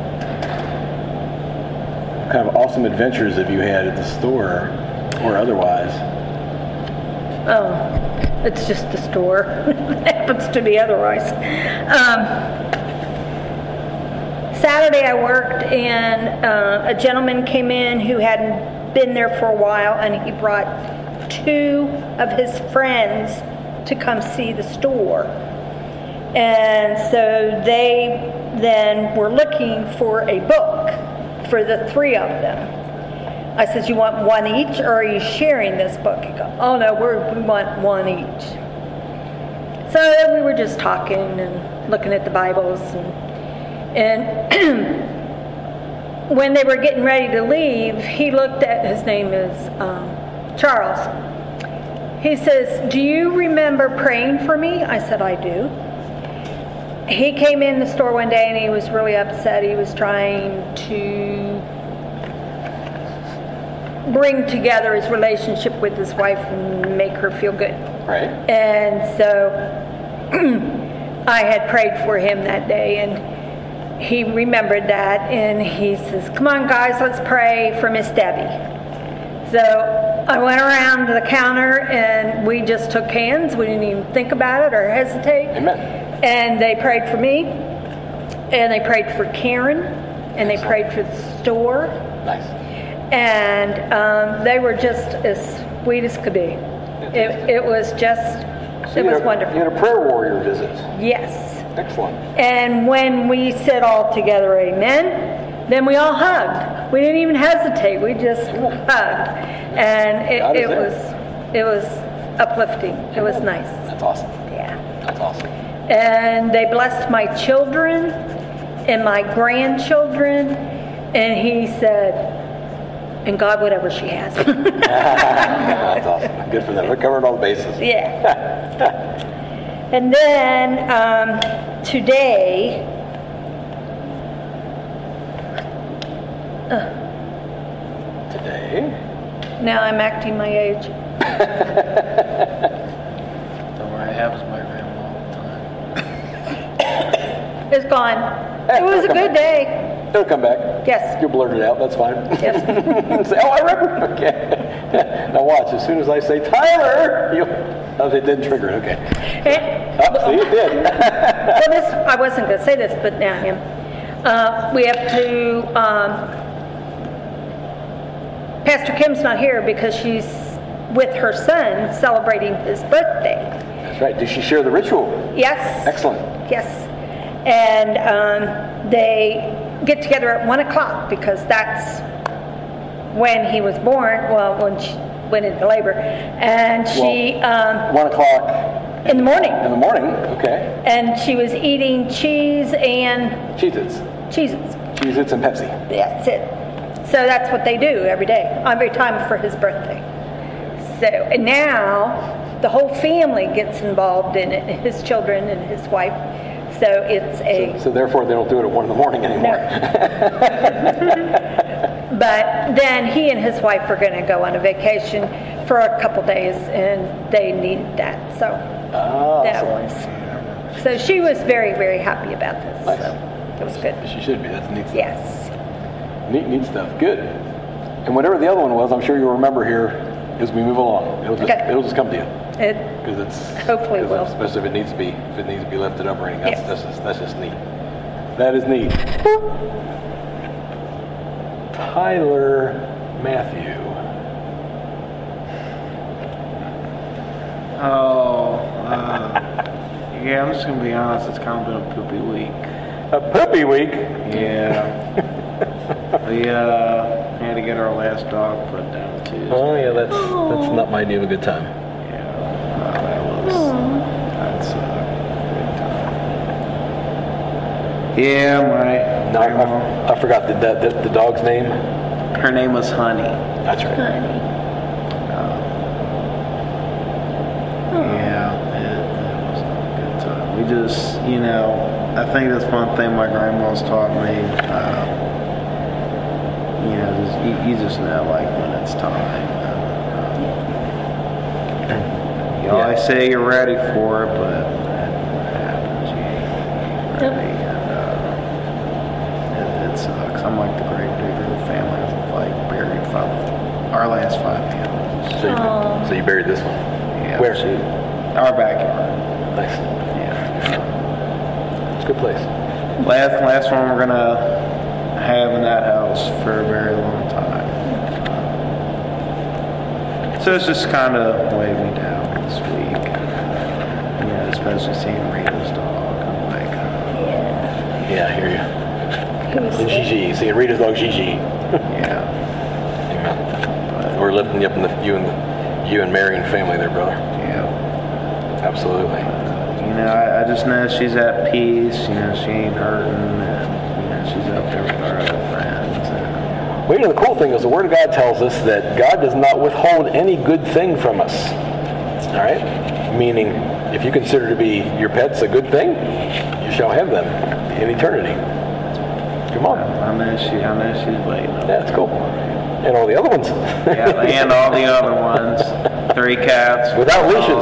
What kind of awesome adventures have you had at the store or otherwise? Oh, it's just the store. It happens to be otherwise. Saturday I worked and a gentleman came in who hadn't been there for a while, and he brought 2 of his friends to come see the store. And so they then were looking for a book for the 3 of them. I said, you want one each, or are you sharing this book? He goes, oh no, we want one each. So we were just talking and looking at the Bibles, and when they were getting ready to leave, he looked at, his name is Charles. He says, do you remember praying for me? I said, I do. He came in the store one day and he was really upset. He was trying to bring together his relationship with his wife and make her feel good. Right. And so I had prayed for him that day, and he remembered that, and he says, come on guys, let's pray for Miss Debbie. So I went around to the counter and we just took hands. We didn't even think about it or hesitate. Amen. And they prayed for me, and they prayed for Karen, and they prayed for the store. Nice. And they were just as sweet as could be. It was just, So it was wonderful. You had a prayer warrior visit. Yes. Excellent. And when we said all together, amen, then we all hugged. We didn't even hesitate. We just hugged. And it was uplifting. It was nice. That's awesome. Yeah. That's awesome. And they blessed my children and my grandchildren. And he said, and God, whatever she has. That's awesome. Good for them. We covered all the bases. Yeah. And then today, Today. Now I'm acting my age. Don't worry, it happens to my grandma all the time. It's gone. It was a good day. It'll come back. Yes. You'll blurt it out. That's fine. Yes. Say, oh, I remember. Okay. Now watch. As soon as I say Tyler, oh, it didn't trigger it. Okay. Oh, see, it did. Well, this, I wasn't going to say this, but now I am. We have to, Pastor Kim's not here because she's with her son celebrating his birthday. That's right. Did she share the ritual? Yes. Excellent. Yes. And they get together at 1 o'clock because that's when he was born. Well, when she went into labor. And she... 1 o'clock. In the morning. In the morning, okay. And she was eating cheese and... Cheez-Its. Cheez-Its. Cheez-Its and Pepsi. That's it. So that's what they do every day, every time for his birthday. So, and now the whole family gets involved in it, his children and his wife. So it's a... So therefore they don't do it at 1 in the morning anymore. No. But then he and his wife are going to go on a vacation for a couple days, and they needed that. So that was... So she was very, very happy about this. Nice. So it was good. She should be. That's neat stuff. Yes. Neat stuff. Good. And whatever the other one was, I'm sure you'll remember here as we move along. It'll just come to you. Because it's hopefully will. Especially if it needs to be lifted up or anything. Yes. That's just neat. That is neat. Tyler Matthew. Yeah, I'm just gonna be honest. It's kind of been a poopy week. A poopy week? Yeah. We had to get our last dog put down Tuesday. Oh yeah, that's not my idea of a good time. Yeah, that's a good time. Yeah, No, I forgot the dog's name. her name was Honey. That's right. Yeah, it was a good time. We just, I think that's one thing my grandma's taught me. You just know, like, when it's time. You always say you're ready for it, but when it happens, you ain't ready. And it sucks. I'm like the grave digger of the family. I've like buried our last 5 animals. So you buried this one? Yeah. Where? Our backyard. Nice. Yeah. It's a good place. Last one we're gonna have in that house for a very long time. So it's just kind of weighing me down this week. Especially seeing Rita's dog. I'm like, yeah, I hear you. And Gigi, seeing Rita's dog Gigi. Yeah. We're lifting you up in you and Marion family there, brother. Yeah. Absolutely. I just know she's at peace. She ain't hurting, and she's up there with our other friends. Well, the cool thing is the Word of God tells us that God does not withhold any good thing from us. All right? Meaning, if you consider to be your pets a good thing, you shall have them in eternity. Come on. I know she's waiting. Yeah, that's cool. And all the other ones. Yeah, and all the other ones. 3 cats. Without leashes.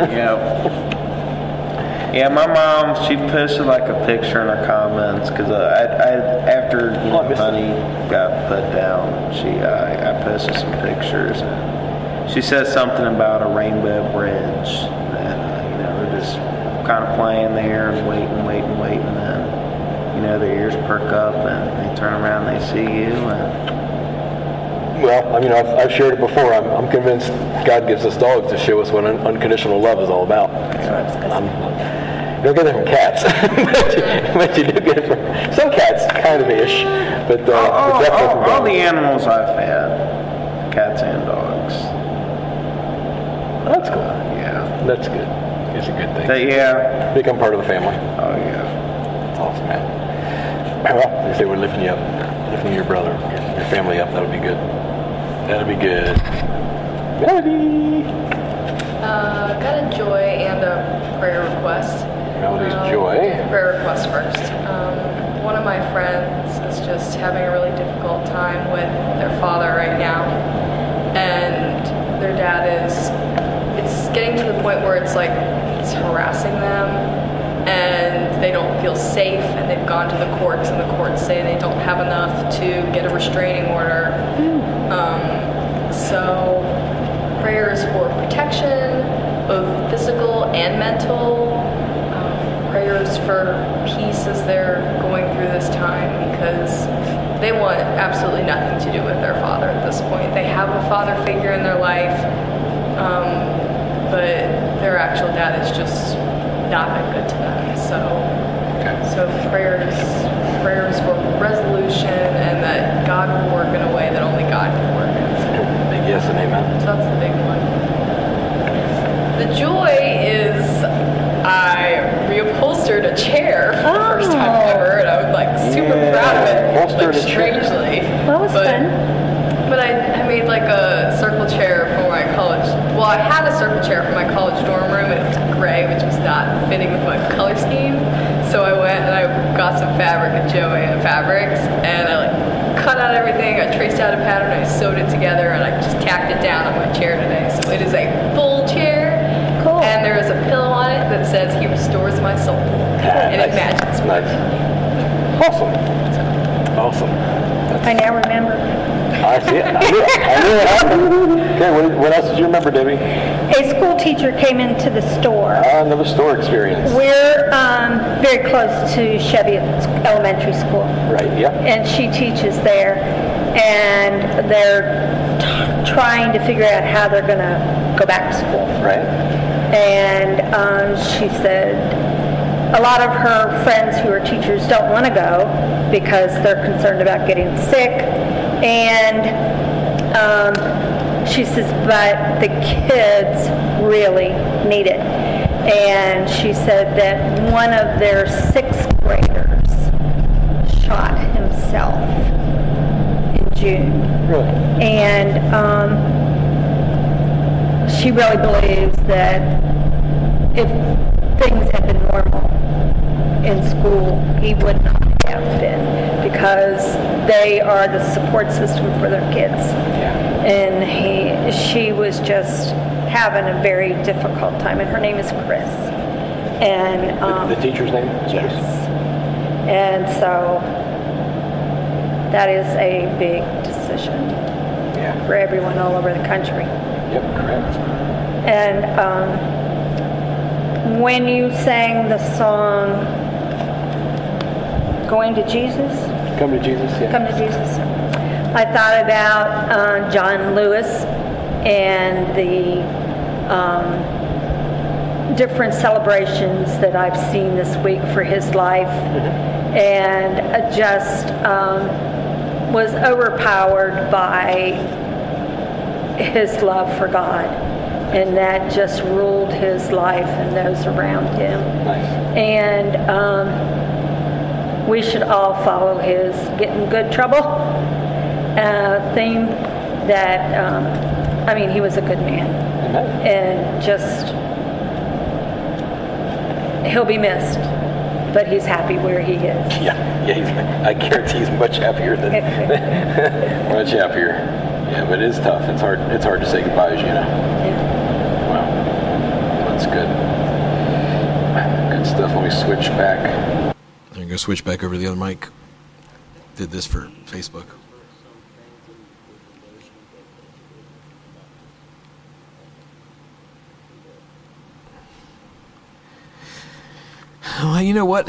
Yeah, my mom, she posted like a picture in her comments because after Honey got put down, I posted some pictures and she said something about a rainbow bridge and they're just kind of playing there and waiting, and then their ears perk up and they turn around and they see you and. Well, I've shared it before. I'm convinced God gives us dogs to show us what unconditional love is all about. You don't get it from cats, but you do get it from some cats, kind of ish, but definitely from dogs. All the animals I've had, cats and dogs. That's cool. Yeah, that's good. It's a good thing. Become part of the family. Oh yeah, that's awesome, man. Well, they say we're lifting you up, lifting your brother, your family up. That'll be good. That'll be good. Melody. Got a joy and a prayer request. Melody's joy. Prayer request first. One of my friends is just just having a really difficult time with their father right now. And their dad it's getting to the point where it's like he's harassing them and they don't feel safe, and they've gone to the courts and the courts say they don't have enough to get a restraining order. So prayers for protection, both physical and mental. Prayers for peace as they're going through this time, because they want absolutely nothing to do with their father at this point. They have a father figure in their life, but their actual dad is just not been good to them. So prayers for resolution, and that God will work in a way that only God can work in. Big yes and amen. So that's the big one. The joy is I reupholstered a chair for the first time ever, and I was like super proud of it, like strangely. That was fun. But I made like a circle chair for my college. Well, I had a circle chair for my college dorm room. It was gray, which was not fitting with my color scheme. So I went and I got some fabric at Joann Fabrics, and I like cut out everything. I traced out a pattern. I sewed it together, and I just tacked it down on my chair today. So it is a full chair. Cool. And there is a pillow on it that says "He restores my soul," and it matches. Nice. Awesome. I now remember. I see it. I knew it happened. Okay, what else did you remember, Debbie? A school teacher came into the store. Another store experience. We're very close to Chevy Elementary School. Right, yeah. And she teaches there. And they're trying to figure out how they're going to go back to school. Right. And she said a lot of her friends who are teachers don't want to go because they're concerned about getting sick. And she says, but the kids really need it. And she said that one of their 6th graders shot himself in June. Really? And she really believes that if things had been normal in school, he would not have been, because they are the support system for their kids. Yeah. And she was just having a very difficult time, and her name is Chris. And the teacher's name is yes. Chris? And so that is a big decision for everyone all over the country. Yep, correct. And when you sang the song Going to Jesus? Come to Jesus, yeah. Come to Jesus. I thought about John Lewis and the different celebrations that I've seen this week for his life, and just was overpowered by his love for God, and that just ruled his life and those around him. Nice. And we should all follow his Get in Good Trouble theme. That I mean, he was a good man. Amen. And just he'll be missed, but he's happy where he is. Yeah. I guarantee he's much happier than much happier. Yeah, but it is tough. It's hard. It's hard to say goodbyes, you know. Yeah. Wow, that's good. Good stuff. Let me switch back. I'm going to switch back over to the other mic. Did this for Facebook. Well, you know what?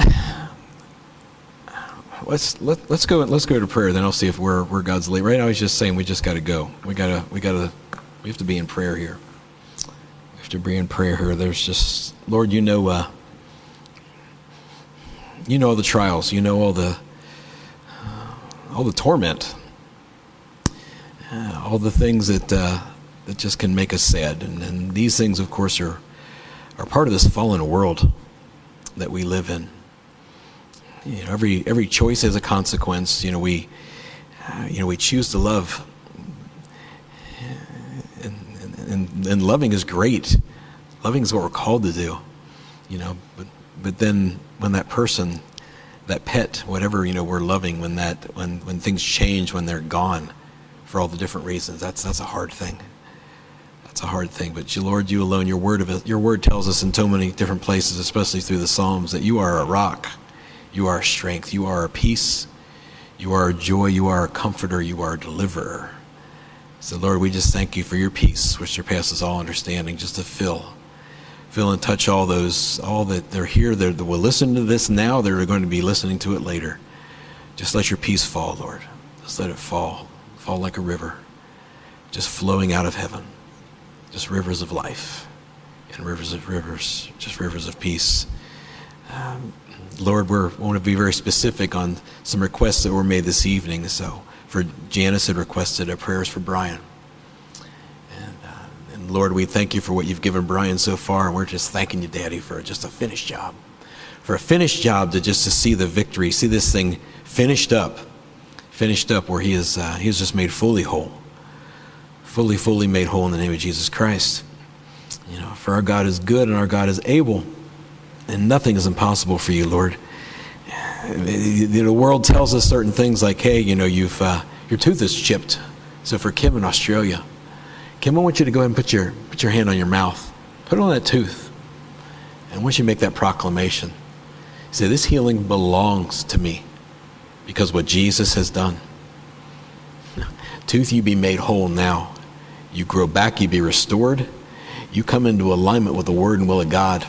Let's go to prayer. Then I'll see if we're God's lead. Right now, he's just saying we just got to go. We have to be in prayer here. We have to be in prayer here. There's just, Lord, you know all the trials. You know all the torment. All the things that just can make us sad. And these things, of course, are part of this fallen world that we live in. You know, every choice has a consequence. We choose to love, and loving is great. Loving is what we're called to do. But then when that person that pet, whatever, we're loving, when things change, when they're gone for all the different reasons. That's a hard thing. That's a hard thing. But Lord, you alone, your word tells us in so many different places, especially through the Psalms, that you are a rock, you are a strength, you are a peace, you are a joy, you are a comforter, you are a deliverer. So Lord, we just thank you for your peace, which surpasses all understanding, just to fill and touch all that they're here, that will listen to this now, they're going to be listening to it later. Just let your peace fall, Lord. Just let it fall like a river, just flowing out of heaven. Just rivers of life and rivers, just rivers of peace. Lord, we want to be very specific on some requests that were made this evening. So Janice had requested prayers for Brian. And Lord, we thank you for what you've given Brian so far, and we're just thanking you, Daddy, for just a finished job. For a finished job to see the victory, see this thing finished up where he is just made fully whole. Fully made whole in the name of Jesus Christ. For our God is good and our God is able, and nothing is impossible for you, Lord. The world tells us certain things like, hey, your tooth is chipped. So for Kim in Australia, Kim, I want you to go ahead and put your hand on your mouth. Put it on that tooth. And once you make that proclamation, say, this healing belongs to me because what Jesus has done. Tooth, you be made whole now. You grow back, you be restored. You come into alignment with the word and will of God.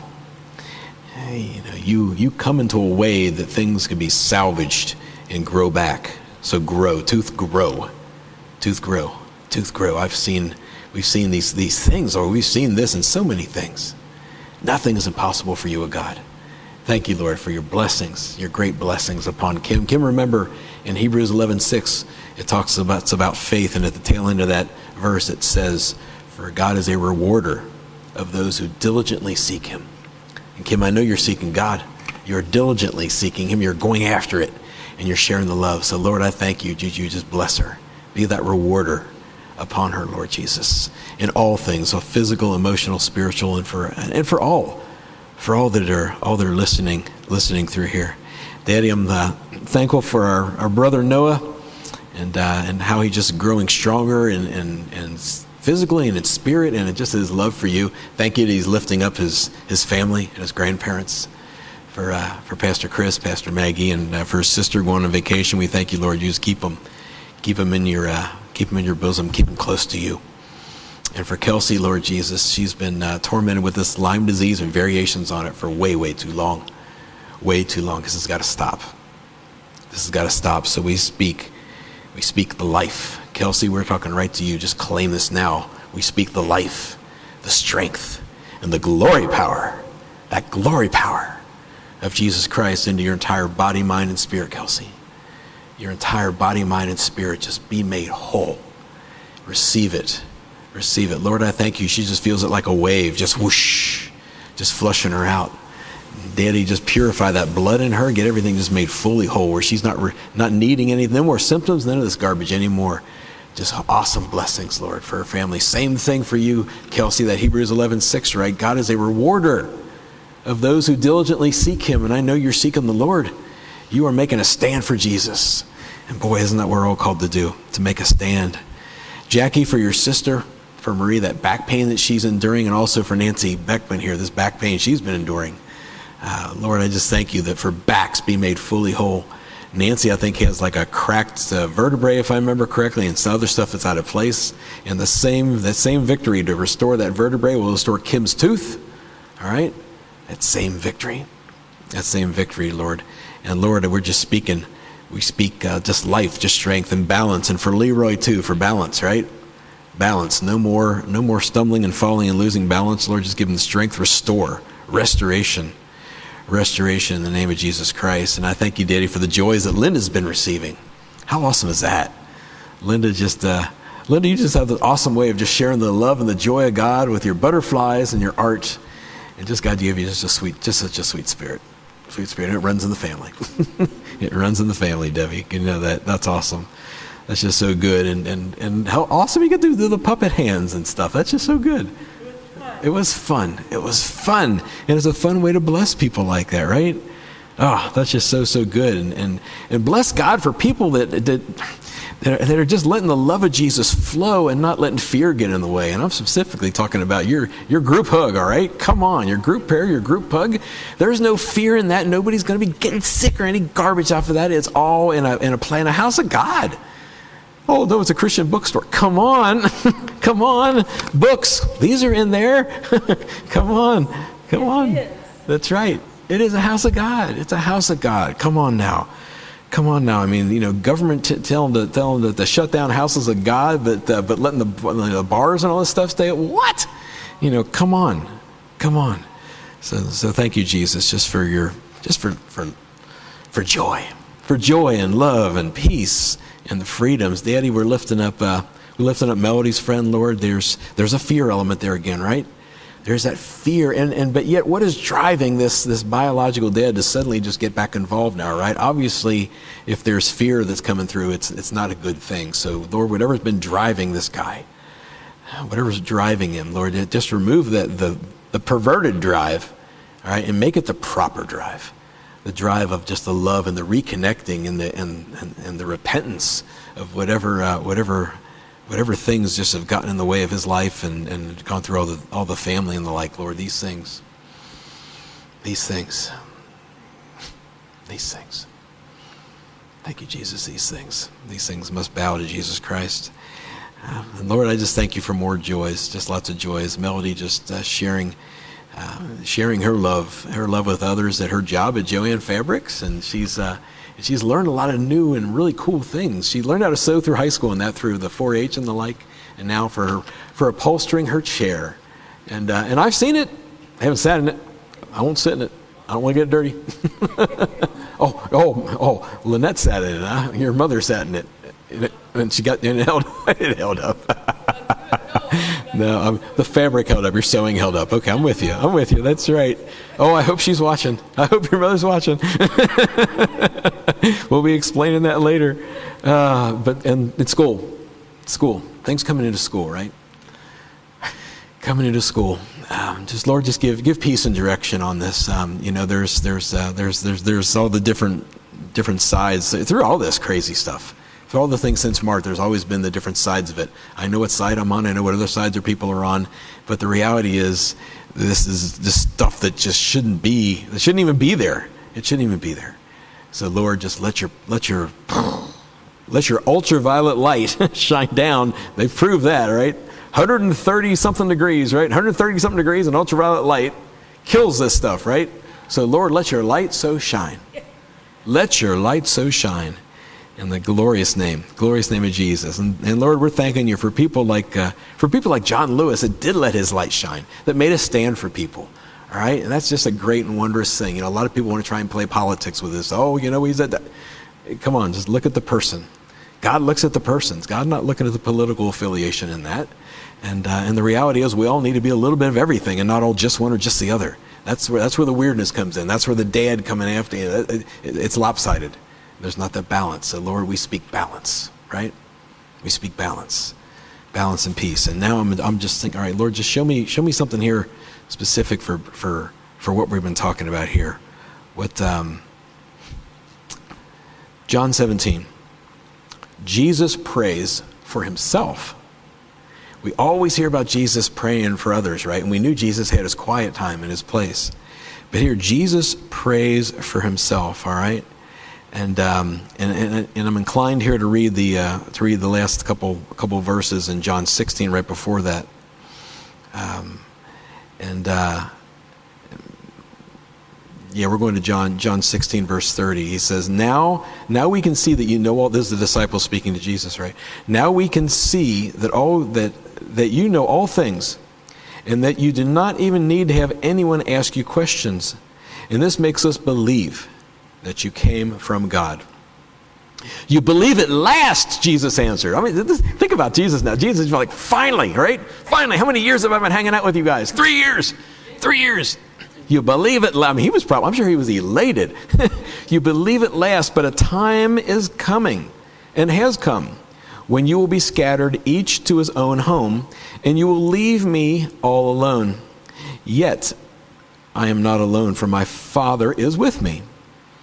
You come into a way that things can be salvaged and grow back. So grow, tooth grow, tooth grow, tooth grow. We've seen these things, or we've seen this in so many things. Nothing is impossible for you, O God. Thank you, Lord, for your blessings, your great blessings upon Kim. Kim, remember in Hebrews 11:6, it talks about faith, and at the tail end of that verse it says, for God is a rewarder of those who diligently seek him. And Kim, I know you're seeking God. You're diligently seeking him. You're going after it, and you're sharing the love. So Lord, I thank you. You just bless her. Be that rewarder upon her, Lord Jesus, in all things, so physical, emotional, spiritual, and for all that are listening through here. Daddy, I'm thankful for our brother Noah, and how he's just growing stronger and physically and in spirit, and just his love for you. Thank you that he's lifting up his family and his grandparents. For Pastor Chris, Pastor Maggie, and for his sister going on vacation, we thank you, Lord. You just keep them in your bosom, keep them close to you. And for Kelsey, Lord Jesus, she's been tormented with this Lyme disease and variations on it for way too long, because it's got to stop. This has got to stop. So we speak the life. Kelsey, we're talking right to you. Just claim this now. We speak the life, the strength, and the glory power, that glory power of Jesus Christ into your entire body, mind, and spirit, Kelsey. Your entire body, mind, and spirit just be made whole. Receive it. Receive it. Lord, I thank you. She just feels it like a wave, just whoosh, just flushing her out. Daddy, just purify that blood in her, get everything just made fully whole, where she's not needing anything, no more symptoms, none of this garbage anymore. Just awesome blessings, Lord, for her family. Same thing for you, Kelsey, that Hebrews 11:6, right? God is a rewarder of those who diligently seek him, and I know you're seeking the Lord. You are making a stand for Jesus. And boy, isn't that what we're all called to do, to make a stand. Jackie, for your sister, for Marie, that back pain that she's enduring, and also for Nancy Beckman here, this back pain she's been enduring. Lord, I just thank you that for backs be made fully whole. Nancy, I think, has like a cracked vertebrae, if I remember correctly, and some other stuff that's out of place. And that same victory to restore that vertebrae will restore Kim's tooth. All right? That same victory, Lord. And Lord, we're just speaking. We speak just life, just strength and balance. And for Leroy too, for balance, right? Balance. No more stumbling and falling and losing balance. Lord, just give him the strength, restoration in the name of Jesus Christ. And I thank you, Daddy, for the joys that Linda's been receiving. How awesome is that? Linda, you just have the awesome way of just sharing the love and the joy of God with your butterflies and your art. And just God gave you just such a sweet spirit. Sweet spirit. And it runs in the family. It runs in the family, Debbie. You know that's awesome. That's just so good. And how awesome you get to do the puppet hands and stuff. That's just so good. It was fun. And it's a fun way to bless people like that, right? Oh, that's just so good. And bless God for people that are just letting the love of Jesus flow and not letting fear get in the way. And I'm specifically talking about your group hug, all right? Come on, your group prayer, your group hug. There's no fear in that. Nobody's going to be getting sick or any garbage off of that. It's all in a house of God. Oh, no, it's a Christian bookstore. Come on. Come on. Books. These are in there. Come on. Come on. That's right. It is a house of God. It's a house of God. Come on now. Come on now. I mean, government tell them to shut down houses of God, but letting the bars and all this stuff stay. What? Come on. Come on. So thank you, Jesus, just for joy. For joy and love and peace and the freedoms. Daddy, we're lifting up Melody's friend, Lord. There's a fear element there again, right? There's that fear, but yet what is driving this biological dad to suddenly just get back involved now, right? Obviously, if there's fear that's coming through, it's not a good thing. So, Lord, whatever's been driving this guy, whatever's driving him, Lord, just remove the perverted drive, all right, and make it the proper drive. The drive of just the love and the reconnecting and the repentance of whatever things just have gotten in the way of his life and gone through all the family and the like, Lord, these things. Thank you, Jesus, these things must bow to Jesus Christ. And Lord, I just thank you for more joys, just lots of joys. Melody just sharing her love with others at her job at Joann Fabrics, and she's learned a lot of new and really cool things. She learned how to sew through high school and that through the 4-H and the like, and now for upholstering her chair. And I've seen it. I haven't sat in it. I won't sit in it. I don't want to get it dirty. Oh, Lynette sat in it, huh? Your mother sat in it. And she got it held up. No, the fabric held up. Your sewing held up. Okay, I'm with you. That's right. Oh, I hope she's watching. I hope your mother's watching. We'll be explaining that later. And it's school. Things coming into school, right? Coming into school. Just Lord, just give peace and direction on this. There's all the different sides through all this crazy stuff. For all the things since March, there's always been the different sides of it. I know what side I'm on. I know what other sides or people are on. But the reality is, this is just stuff that just shouldn't even be there. It shouldn't even be there. So Lord, just let your ultraviolet light shine down. They've proved that, right? 130 something degrees, right? 130 something degrees and ultraviolet light kills this stuff, right? So Lord, let your light so shine. Let your light so shine. In the glorious name of Jesus. And Lord, we're thanking you for people like John Lewis that did let his light shine, that made a stand for people. All right? And that's just a great and wondrous thing. A lot of people want to try and play politics with this. Oh, he's at that. Come on, just look at the person. God looks at the persons. God's not looking at the political affiliation in that. And the reality is we all need to be a little bit of everything and not all just one or just the other. That's where the weirdness comes in. That's where the dad coming after you. It's lopsided. There's not that balance. So Lord, we speak balance, right? We speak balance and peace. And now I'm just thinking, all right, Lord, just show me something here specific for what we've been talking about here. What John 17. Jesus prays for himself. We always hear about Jesus praying for others, right? And we knew Jesus had his quiet time in his place. But here, Jesus prays for himself, all right? And I'm inclined here to read the last couple verses in John 16 right before that. We're going to John 16 verse 30. He says, now we can see that you know all. This is the disciples speaking to Jesus, right? Now we can see that you know all things, and that you do not even need to have anyone ask you questions. And this makes us believe that you came from God. You believe at last, Jesus answered. I mean, think about Jesus now. Jesus is like, finally, right? Finally, how many years have I been hanging out with you guys? 3 years. 3 years. You believe it. I mean, I'm sure he was elated. You believe at last, but a time is coming and has come when you will be scattered each to his own home, and you will leave me all alone. Yet I am not alone, for my Father is with me.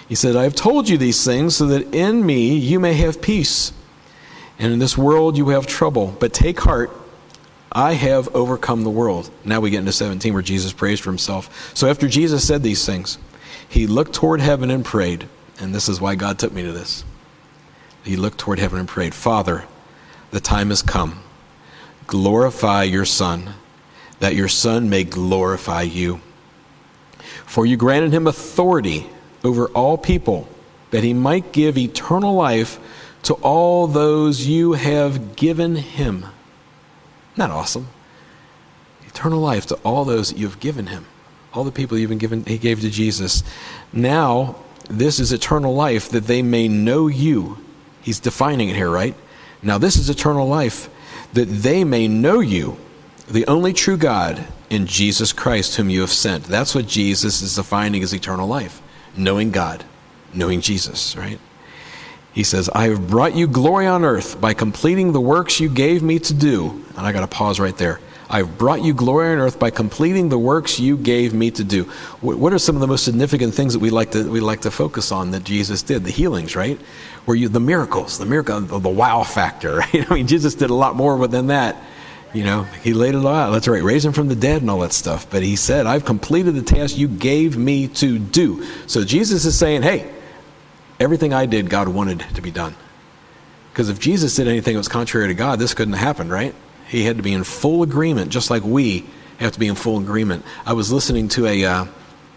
He said, I have told you these things so that in me you may have peace. And in this world you have trouble. But take heart, I have overcome the world. Now we get into 17 where Jesus prays for himself. So after Jesus said these things, he looked toward heaven and prayed. And this is why God took me to this. He looked toward heaven and prayed, Father, the time has come. Glorify your Son, that your Son may glorify you. For you granted him authority over all people, that he might give eternal life to all those you have given him. Isn't that awesome? Eternal life to all those that you've given him. All the people you've been given, he gave to Jesus. Now, this is eternal life, that they may know you. He's defining it here, right? Now, this is eternal life, that they may know you, the only true God, in Jesus Christ, whom you have sent. That's what Jesus is defining as eternal life. Knowing God, knowing Jesus, right? He says, I have brought you glory on earth by completing the works you gave me to do. And I got to pause right there. I've brought you glory on earth by completing the works you gave me to do. What are some of the most significant things that we like to focus on that Jesus did? The healings, right? The miracles, the wow factor, right? I mean, Jesus did a lot more than that. You know, he laid it all out. That's right, raised him from the dead and all that stuff. But he said, I've completed the task you gave me to do. So Jesus is saying, hey, everything I did, God wanted to be done. Because if Jesus did anything that was contrary to God, this couldn't have happened, right? He had to be in full agreement, just like we have to be in full agreement. I was listening to I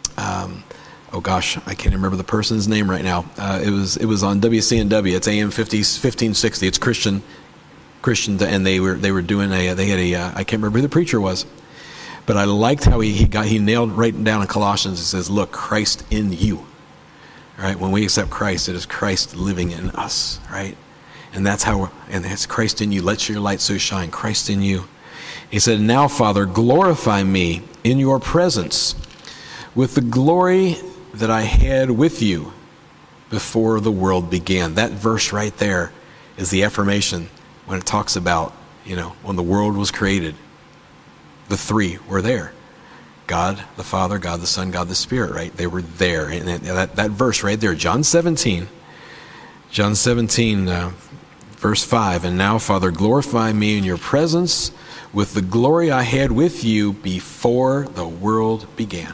can't remember the person's name right now. It was on WCNW. It's AM 1560. It's Christian, and they were doing I can't remember who the preacher was, but I liked how he nailed right down in Colossians. It says, look, Christ in you. Right? When we accept Christ, it is Christ living in us, right? And that's and it's Christ in you. Let your light so shine. Christ in you. He said, now, Father, glorify me in your presence with the glory that I had with you before the world began. That verse right there is the affirmation when it talks about, when the world was created. The three were there. God the Father, God the Son, God the Spirit, right? They were there. And that verse right there, John 17, verse 5, and now, Father, glorify me in your presence with the glory I had with you before the world began.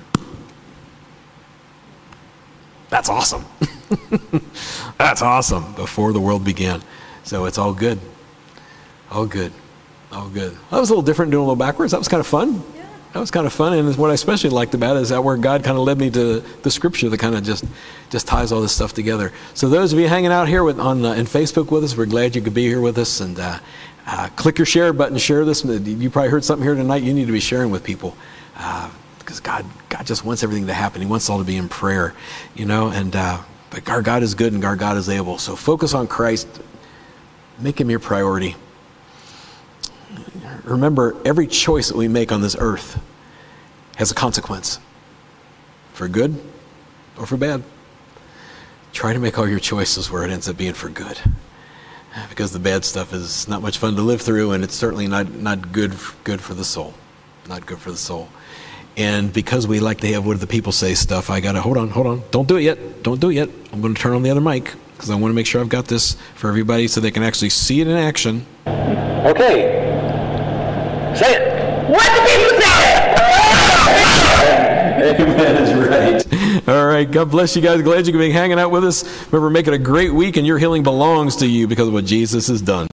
That's awesome. That's awesome. Before the world began. So it's all good. All good. All good. That was a little different, doing a little backwards. That was kind of fun. That was kind of fun, and what I especially liked about it is that where God kind of led me to the scripture that kind of just ties all this stuff together. So those of you hanging out here in Facebook with us, we're glad you could be here with us, and click your share button, share this. You probably heard something here tonight you need to be sharing with people, because God just wants everything to happen. He wants all to be in prayer, but our God is good and our God is able. So focus on Christ, make him your priority. Remember, every choice that we make on this earth has a consequence, for good or for bad. Try to make all your choices where it ends up being for good, because the bad stuff is not much fun to live through, and it's certainly not good for the soul. Not good for the soul. And because we like to have what do the people say stuff, I gotta hold on. Don't do it yet. I'm going to turn on the other mic because I want to make sure I've got this for everybody so they can actually see it in action. Okay. Say it. What the people say? Amen is right. All right. God bless you guys. Glad you can be hanging out with us. Remember, make it a great week, and your healing belongs to you because of what Jesus has done.